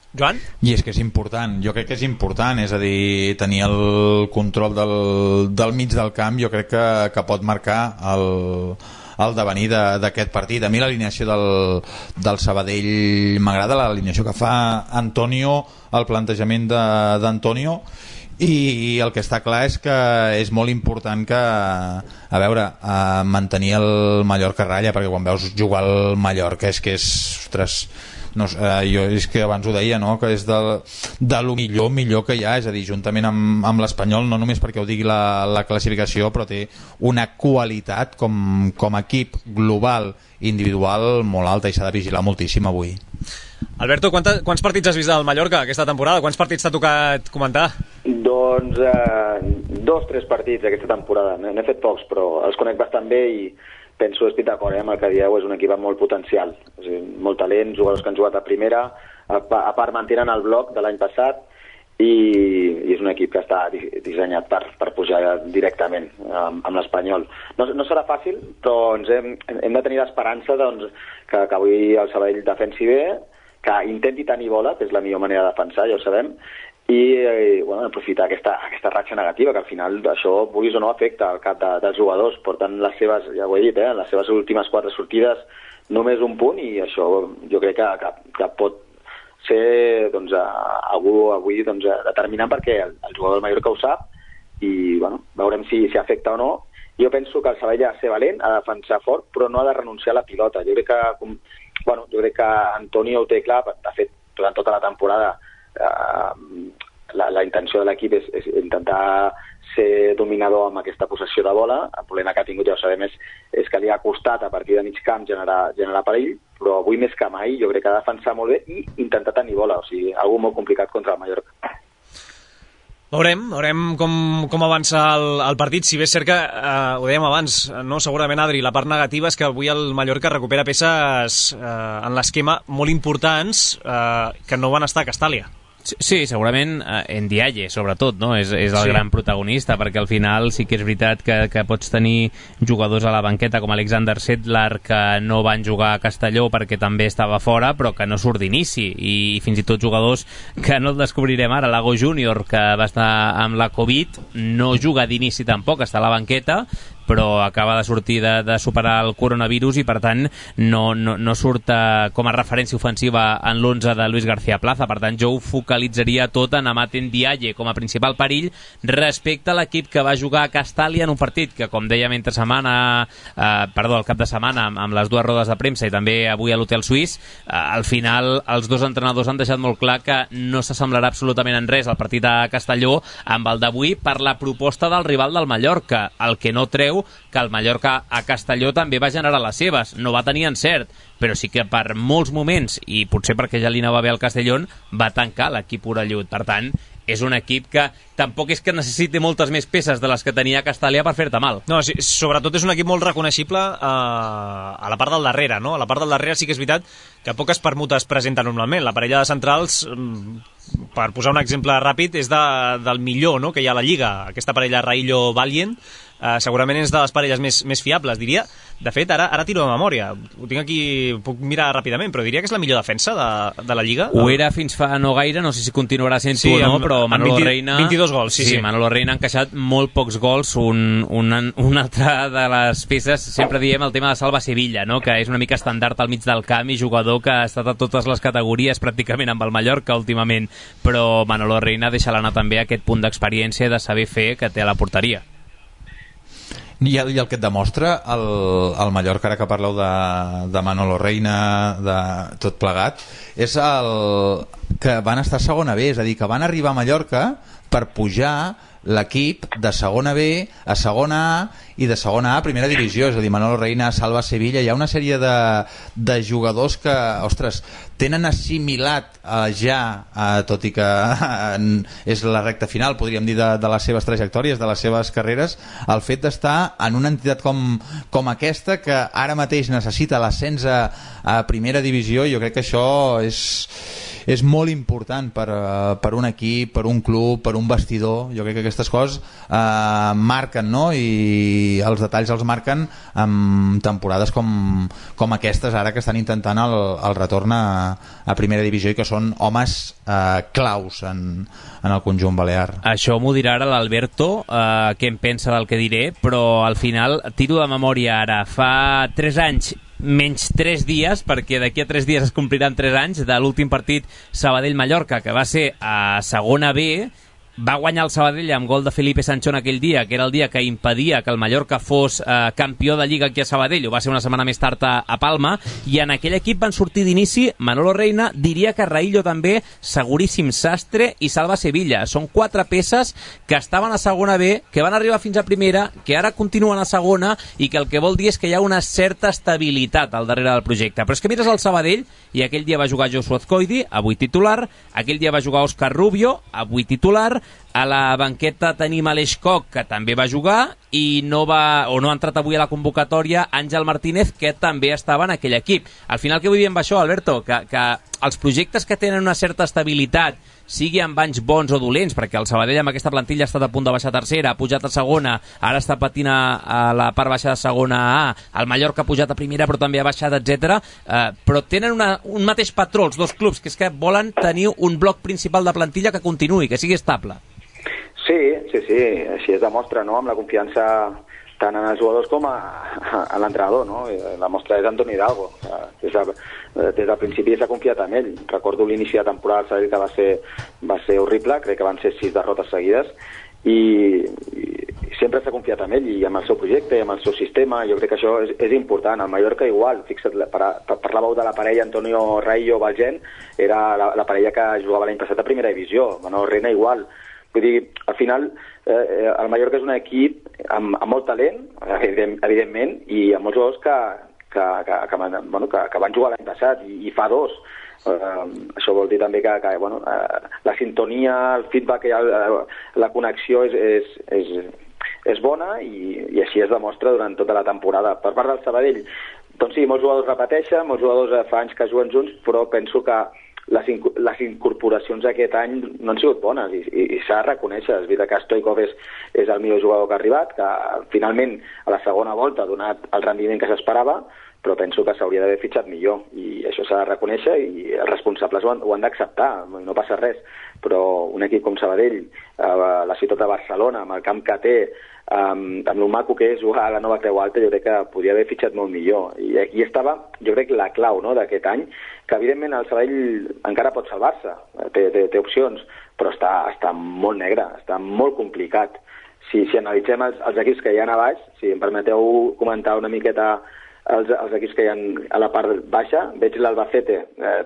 Joan? I és que és important, jo crec que és important, és a dir, tenir el control del mig del camp, jo crec que pot marcar el devenir d'aquest partit. A mi l'alineació del Sabadell m'agrada, l'alineació que fa Antonio, el plantejament d'Antonio, i el que està clar és que és molt important que, a veure, mantenir el Mallorca a ratlla, perquè quan veus jugar el Mallorca és que és, ostres, no, jo és que abans ho deia, no? Que és de lo millor que hi ha, és a dir, juntament amb l'Espanyol, no només perquè ho digui la classificació, però té una qualitat com a equip global individual molt alta i s'ha de vigilar moltíssim avui. Alberto, quants partits has vist del Mallorca aquesta temporada? Quants partits t'ha tocat comentar? Doncs 2-3 partits aquesta temporada. N'he fet pocs, però els conec bastant bé i penso, estic d'acord amb el que dieu, és un equip amb molt potencial, és dir, molt talent, jugadors que han jugat a primera, a part mantenen el bloc de l'any passat i és un equip que està dissenyat per pujar directament amb l'Espanyol. No serà fàcil, però hem de tenir l'esperança que avui el Sabadell defensi bé, que intenti tenir bola, que és la millor manera de defensar, ja ho sabem, i aprofitar aquesta ratxa negativa, que al final això, vulguis o no, afecta al cap dels jugadors. Porten les seves, ja ho he dit, les seves últimes 4 sortides només un punt, i això jo crec que pot ser algú avui determinant, perquè el jugador del Mallorca ho sap i veurem si afecta o no. Jo penso que el Sabadell ha de ser valent, ha de defensar fort, però no ha de renunciar a la pilota. Jo crec que Antonio ho té clar. De fet, durant tota la temporada la intenció de l'equip és intentar ser dominador amb aquesta possessió de bola. El problema que ha tingut, ja ho sabem, és que li ha costat a partir de mig camp generar perill, però avui més que mai jo crec que ha de defensar molt bé i intentar tenir bola, o sigui, algo molt complicat contra el Mallorca. Veurem com avança el partit. Si bé és cert que, ho dèiem abans, no, segurament, Adri, la part negativa és que avui el Mallorca recupera peces en l'esquema molt importants que no van estar a Castàlia. Sí, segurament Ndiaye, sobretot, no? És el gran protagonista, perquè al final sí que és veritat que pots tenir jugadors a la banqueta com Alexander Sedlar que no van jugar a Castelló perquè també estava fora, però que no surt d'inici, i fins i tot jugadors que no el descobrirem ara. Lago Júnior, que va estar amb la Covid, no juga d'inici tampoc, està a la banqueta, però acaba de sortir de superar el coronavirus i per tant no surt com a referència ofensiva en l'11 de Luis García Plaza. Per tant, jo ho focalitzaria tot en Amat Ndiaye com a principal perill respecte a l'equip que va jugar a Castàlia en un partit que, com dèiem al cap de setmana amb les 2 rodes de premsa i també avui a l'Hotel Suís, al final els 2 entrenadors han deixat molt clar que no s'assemblarà absolutament en res al partit a Castelló amb el d'avui per la proposta del rival del Mallorca, el que no treu que el Mallorca a Castelló també va generar les seves. No va tenir encert, però sí que per molts moments, i potser perquè ja li anava bé al Castellón, va tancar l'equip orellut. Per tant, és un equip que tampoc és que necessiti moltes més peces de les que tenia a Castàlia per fer-te mal. No, sí, sobretot és un equip molt reconeixible a la part del darrere, no? A la part del darrere sí que és veritat que poques permutes presenten normalment. La parella de centrals, per posar un exemple ràpid, és del millor, no?, que hi ha a la Lliga. Aquesta parella Raillo-Valient segurament és de les parelles més fiables, diria. De fet, ara tiro de memòria, ho tinc aquí, puc mirar ràpidament, però diria que és la millor defensa de la Lliga. Ho era fins fa no gaire, no sé si continuarà sent-ho o no, però Manolo Reina... 22 gols, sí. Manolo Reina ha encaixat molt pocs gols. Una altra de les peces, sempre diem el tema de Salva Sevilla, no?, que és una mica estandard al mig del camp i jugador que ha estat a totes les categories pràcticament amb el Mallorca últimament, però Manolo Reina deixa l'anar també aquest punt d'experiència de saber fer que té a la porteria. I el que et demostra el Mallorca, ara que parleu de Manolo Reina, de tot plegat, és que van estar a segona B, és a dir, que van arribar a Mallorca per pujar l'equip de segona B a segona A i de segona A a primera divisió, és a dir, Manolo Reina, Salva Sevilla. Hi ha una sèrie de jugadors que, ostres, tenen assimilat tot i que és la recta final, podríem dir, de les seves trajectòries, de les seves carreres, el fet d'estar en una entitat com aquesta, que ara mateix necessita l'ascens a primera divisió. Jo crec que això és és molt important per un equip, per un club, per un vestidor. Jo crec que aquestes coses marquen, no? I els detalls els marquen amb temporades com aquestes ara que estan intentant el retorn a primera divisió i que són homes claus en el conjunt balear. Això m'ho dirà ara l'Alberto, què en pensa del que diré, però al final tiro de memòria ara. Fa 3 anys menys 3 dies, perquè d'aquí a 3 dies es compliran 3 anys de l'últim partit Sabadell-Mallorca, que va ser a segona B. Va guanyar el Sabadell amb gol de Felipe Sanchón aquell dia, que era el dia que impedia que el Mallorca fos campió de Lliga aquí a Sabadell. Ho va ser una setmana més tard a Palma, i en aquell equip van sortir d'inici Manolo Reina, diria que Raillo també, Seguríssim Sastre i Salva Sevilla. Són 4 peces que estaven a segona B, que van arribar fins a primera, que ara continuen a segona, i que el que vol dir és que hi ha una certa estabilitat al darrere del projecte. Però és que mires el Sabadell, i aquell dia va jugar Joshua Azcoidi, avui titular, aquell dia va jugar Òscar Rubio, avui titular. A la banqueta tenim Aleix Koch, que també va jugar, i no ha entrat avui a la convocatòria Àngel Martínez, que també estava en aquell equip. Al final, què vull dir amb això, Alberto? Que els projectes que tenen una certa estabilitat, sigui amb anys bons o dolents, perquè el Sabadell amb aquesta plantilla ha estat a punt de baixar a tercera, ha pujat a segona, ara està patint a la part baixa de segona A, el Mallorca ha pujat a primera però també ha baixat, etc. Però tenen un mateix patró els dos clubs, que és que volen tenir un bloc principal de plantilla que continuï, que sigui estable. Sí, així es demostra, no?, amb la confiança tant en els jugadors com a l'entrenador, no? La mostra és Antoni Hidalgo. Des del principi s'ha confiat en ell. Recordo l'inici de temporada del Sabadell, que va ser horrible, crec que van ser 6 derrotes seguides, i sempre s'ha confiat en ell i amb el seu projecte i amb el seu sistema. Jo crec que això és important. El Mallorca igual, fixa't, parlàveu de la parella Antonio Raillo-Valgent, era la parella que jugava l'any passat a primera divisió. Manolo Reina igual. Vull dir, al final, el Mallorca és un equip amb molt talent, evidentment, i amb molts jugadors que van jugar l'any passat, i fa 2. Això vol dir també que la sintonia, el feedback, la connexió és bona, i així es demostra durant tota la temporada. Per part del Sabadell, doncs sí, molts jugadors repeteixen, molts jugadors fa anys que juguen junts, però penso que les incorporacions aquest any no han sigut bones, i s'ha de reconèixer. És veritat que Stoikov és el millor jugador que ha arribat, que finalment a la segona volta ha donat el rendiment que s'esperava, però penso que s'hauria d'haver fitxat millor, i això s'ha de reconèixer, i els responsables ho han d'acceptar, no passa res. Però un equip com Sabadell, la ciutat de Barcelona, amb el camp que té, amb el maco que és jugar a la Nova Creu Alta, jo crec que podia haver fitxat molt millor, i aquí estava, jo crec, la clau, no?, d'aquest any, que evidentment el Sabadell encara pot salvar-se, té opcions, però està molt negre, està molt complicat. Si analitzem els equips que hi ha a baix, si em permeteu comentar una miqueta els equips que hi ha a la part baixa, veig l'Albacete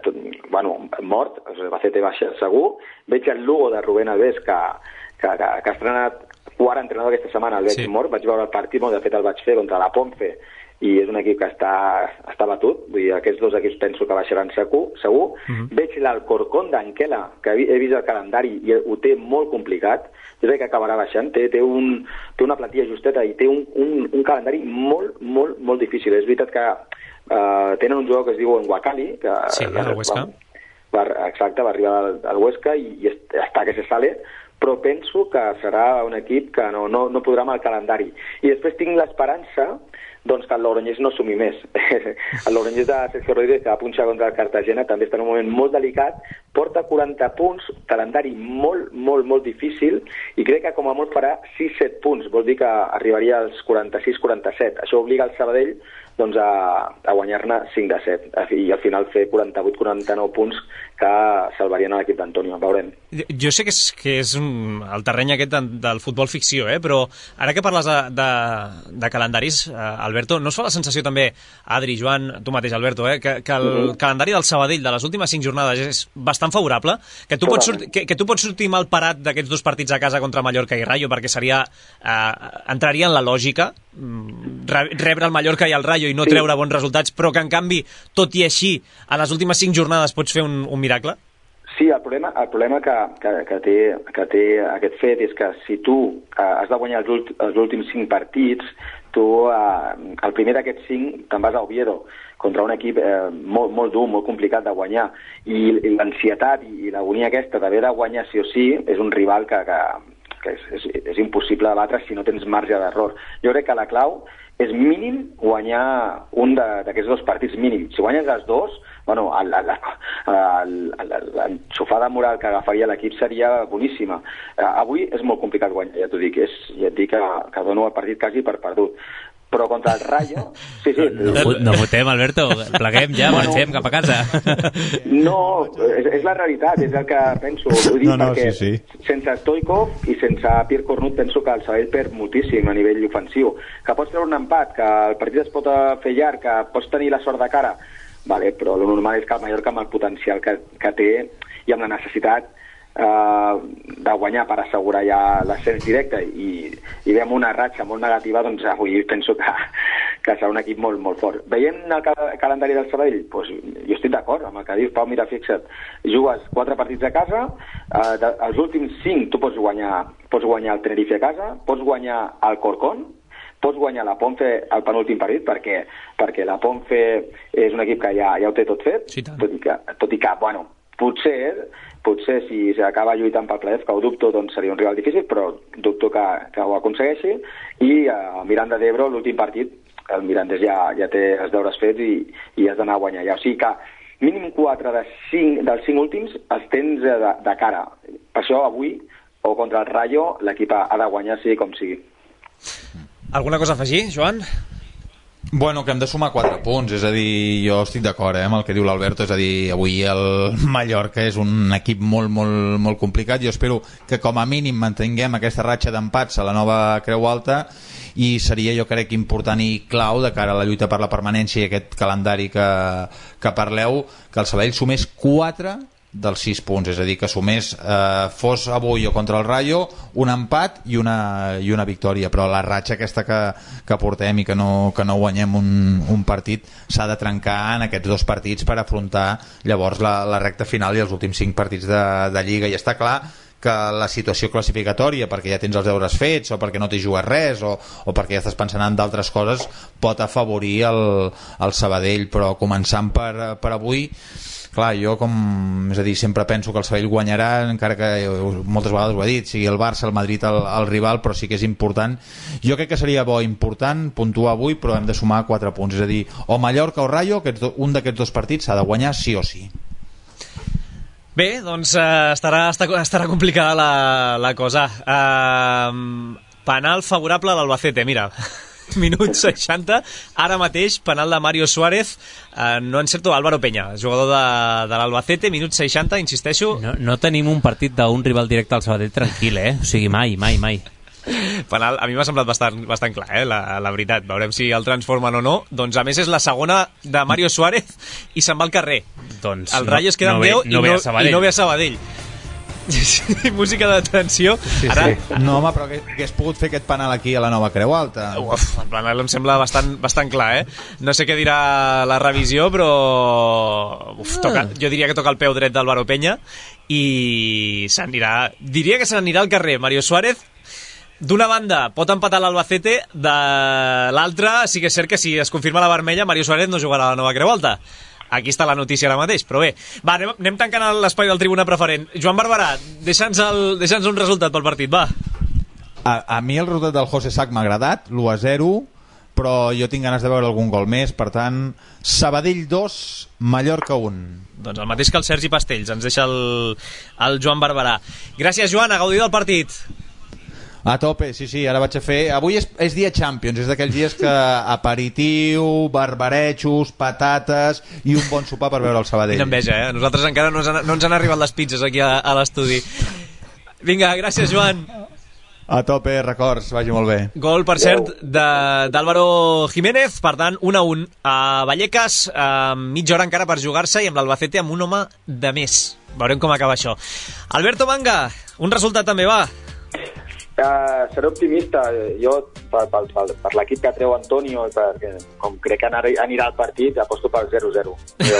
mort, l'Albacete baixa segur, veig el Lugo de Rubén Alves, que ha estrenat quart entrenador aquesta setmana, el veig mort, vaig veure el partit, de fet el vaig fer contra la Ponce, i és un equip que està batut. Vull dir, aquests 2 equips penso que baixaran segur. Veig l'Alcorcón d'Anquela, que he vist el calendari i ho té molt complicat, jo crec que acabarà baixant, té una plantilla justeta i té un calendari molt, molt, molt difícil. És veritat que tenen un jugador que es diu Wakali, que el Huesca. Exacte, va arribar al Huesca i està que se sale, però penso que serà un equip que no podrà amb el calendari. I després tinc l'esperança doncs que el Logroñés no sumi més. El Logroñés de Sergio Rodríguez, que va punxar contra el Cartagena, també està en un moment molt delicat, porta 40 punts, calendari molt, molt, molt difícil, i crec que com a molt farà 6-7 punts, vol dir que arribaria als 46-47. Això obliga el Sabadell doncs, a guanyar-ne 5-7, i al final fer 48-49 punts que salvarien a l'equip d'Antonio. Veurem. Jo sé que és el terreny aquest del futbol ficció, però ara que parles de calendaris, Alberto, no es fa la sensació també, Adri, Joan, tu mateix, Alberto, que el calendari del Sabadell de les últimes 5 jornades és bastant favorable, que tu pots sortir mal parat d'aquests 2 partits a casa contra Mallorca i Rayo, perquè entraria en la lògica rebre el Mallorca i el Rayo i no treure bons resultats, però que en canvi, tot i així, a les últimes 5 jornades pots fer un miracle? Sí, el problema que té aquest fet és que si tu has de guanyar els últims 5 partits, tu el primer d'aquests 5 te'n vas a Oviedo contra un equip molt dur, molt complicat de guanyar, i l'ansietat i l'agonia aquesta d'haver de guanyar sí o sí és un rival que és impossible de batre si no tens marge d'error. Jo crec que la clau és mínim guanyar un d'aquests 2 partits, mínim. Si guanyes els 2, bueno, l'enxufada moral que agafaria l'equip seria boníssima. Avui és molt complicat guanyar, ja t'ho dic. Ja et dic que dono el partit quasi per perdut. Però contra el Rayo... Sí. No fotem, Alberto, pleguem ja, marxem cap a casa. No, és la realitat, és el que penso. Vull dir, perquè sense Stoichkov i sense Pierre Cornut penso que el Sabadell perd moltíssim a nivell ofensiu. Que pots treure un empat, que el partit es pot fer llarg, que pots tenir la sort de cara, vale, però el normal és que el Mallorca, amb el potencial que té i amb la necessitat de guanyar per assegurar ja l'ascens directe i veiem una ratxa molt negativa, doncs avui penso que serà un equip molt, molt fort. Veient el calendari del Sabadell, doncs jo estic d'acord amb el que dius, Pau, mira, fixa't, jugues 4 partits a casa, els últims 5 tu pots guanyar el Tenerife a casa, pots guanyar el Corcón, pots guanyar la Ponce al penúltim partit, perquè la Ponce és un equip que ja ho té tot fet, sí, tot i que, bueno, potser si s'acaba lluitant pel playoff, que ho dubto, doncs seria un rival difícil, però dubto que ho aconsegueixi, i el Miranda d'Ebro, l'últim partit, el Mirandés ja té els deures fets i has d'anar a guanyar ja. O sigui que mínim 4 dels 5 últims els tens de cara. Per això avui, o contra el Rayo, l'equip ha de guanyar sigui com sigui. Alguna cosa a afegir, Joan? Bueno, que hem de sumar 4 punts, és a dir, jo estic d'acord amb el que diu l'Alberto, és a dir, avui el Mallorca és un equip molt, molt, molt complicat. Jo espero que com a mínim mantinguem aquesta ratxa d'empats a la nova Creu Alta, i seria, jo crec, important i clau de cara a la lluita per la permanència i aquest calendari que parleu, que el Sabadell sumés 4 dels 6 punts, és a dir, que sumés fos avui o contra el Rayo un empat i una victòria, però la ratxa aquesta que portem i que no guanyem un partit s'ha de trencar en aquests 2 partits per afrontar llavors la recta final i els últims 5 partits de Lliga. I està clar que la situació classificatòria, perquè ja tens els deures fets o perquè no t'hi jugues res o perquè ja estàs pensant en d'altres coses, pot afavorir el Sabadell, però començant per avui, clar, jo és a dir, sempre penso que el Sabadell guanyarà, encara que moltes vegades ho he dit, sigui el Barça, el Madrid el rival, però sí que és important. Jo crec que seria important puntuar avui, però hem de sumar 4 punts, és a dir, o Mallorca o Rayo, un d'aquests 2 partits s'ha de guanyar sí o sí. Bé, doncs estarà complicada la cosa. Penal favorable a l'Albacete, mira. Minut 60, ara mateix penal de Mario Suárez, no encerto, Álvaro Peña, jugador de l'Albacete, minut 60, insisteixo. No tenim un partit d'un rival directe al Sabadell tranquil, o sigui, mai. Penal, a mi m'ha semblat bastant clar, la veritat. Veurem si el transformen o no. Doncs a més és la segona de Mario Suárez i se'n va al carrer. Doncs el Rayo es queda amb 10 i no ve a Sabadell. Música de tensió. Ara... No, home, però hagués pogut fer aquest penal aquí a la nova Creu Alta. El penal em sembla bastant clar, No sé què dirà la revisió, però jo diria que toca el peu dret d'Álvaro Peña i diria que se n'anirà al carrer. Mario Suárez, d'una banda, pot empatar l'Albacete, de l'altra, sí que és cert que si es confirma la vermella, Mario Suárez no jugarà a la nova Creu Alta. Aquí està la notícia ara mateix, però bé. Va, anem tancant l'espai del Tribuna Preferent. Joan Barberà, deixa'ns un resultat pel partit, va. A mi el resultat del José Sac m'ha agradat, l'1-0, però jo tinc ganes de veure algun gol més, per tant, Sabadell 2, Mallorca 1. Doncs el mateix que el Sergi Pastells, ens deixa el Joan Barberà. Gràcies, Joan, a gaudir del partit. A tope, sí, ara vaig a fer... Avui és dia Champions, és d'aquells dies que aperitiu, barbarejos, patates i un bon sopar per veure el Sabadell. Quina enveja, Nosaltres encara no ens han arribat les pizzas aquí a l'estudi. Vinga, gràcies, Joan. A tope, records, vagi molt bé. Gol, per cert, d'Álvaro Jiménez, per tant, 1-1. A Vallecas, mitja hora encara per jugar-se i amb l'Albacete amb un home de més. Veurem com acaba això. Alberto Manga, un resultat també, va. Seré optimista. Jo, per l'equip que treu Antonio, perquè com crec que anirà al partit, aposto pel 0-0.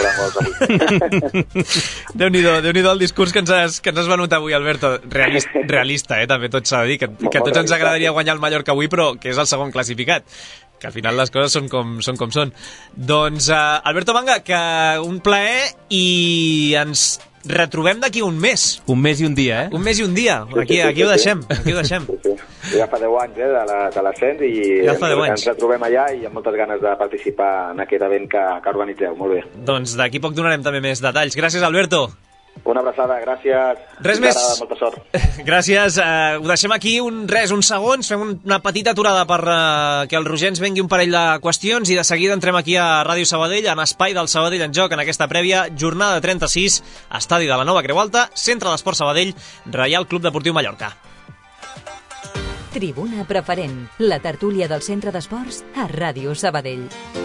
Déu-n'hi-do el discurs que ens has venut avui, Alberto. Realista, també tot s'ha de dir, que a tots ens agradaria guanyar el Mallorca avui, però que és el segon classificat, que al final les coses són com són. Doncs, Alberto Manga, que un plaer, i ens retrobem d'aquí un mes. Un mes i un dia, Un mes i un dia. Aquí ho deixem. Sí. Ja fa 10 anys de l'ascens i ja ens retrobem allà i amb moltes ganes de participar en aquest event que organitzeu. Molt bé. Doncs d'aquí poc donarem també més detalls. Gràcies, Alberto. Una abraçada, gràcies. Res més. Molta sort. Gràcies. Ho deixem aquí uns segons, fem una petita aturada per que el Roger ens vengui un parell de qüestions i de seguida entrem aquí a Ràdio Sabadell, en espai del Sabadell en joc, en aquesta prèvia jornada 36, estadi de la Nova Creu Alta, Centre d'Esport Sabadell, Reial Club Deportiu Mallorca. Tribuna Preferent, la tertúlia del Centre d'Esports a Ràdio Sabadell.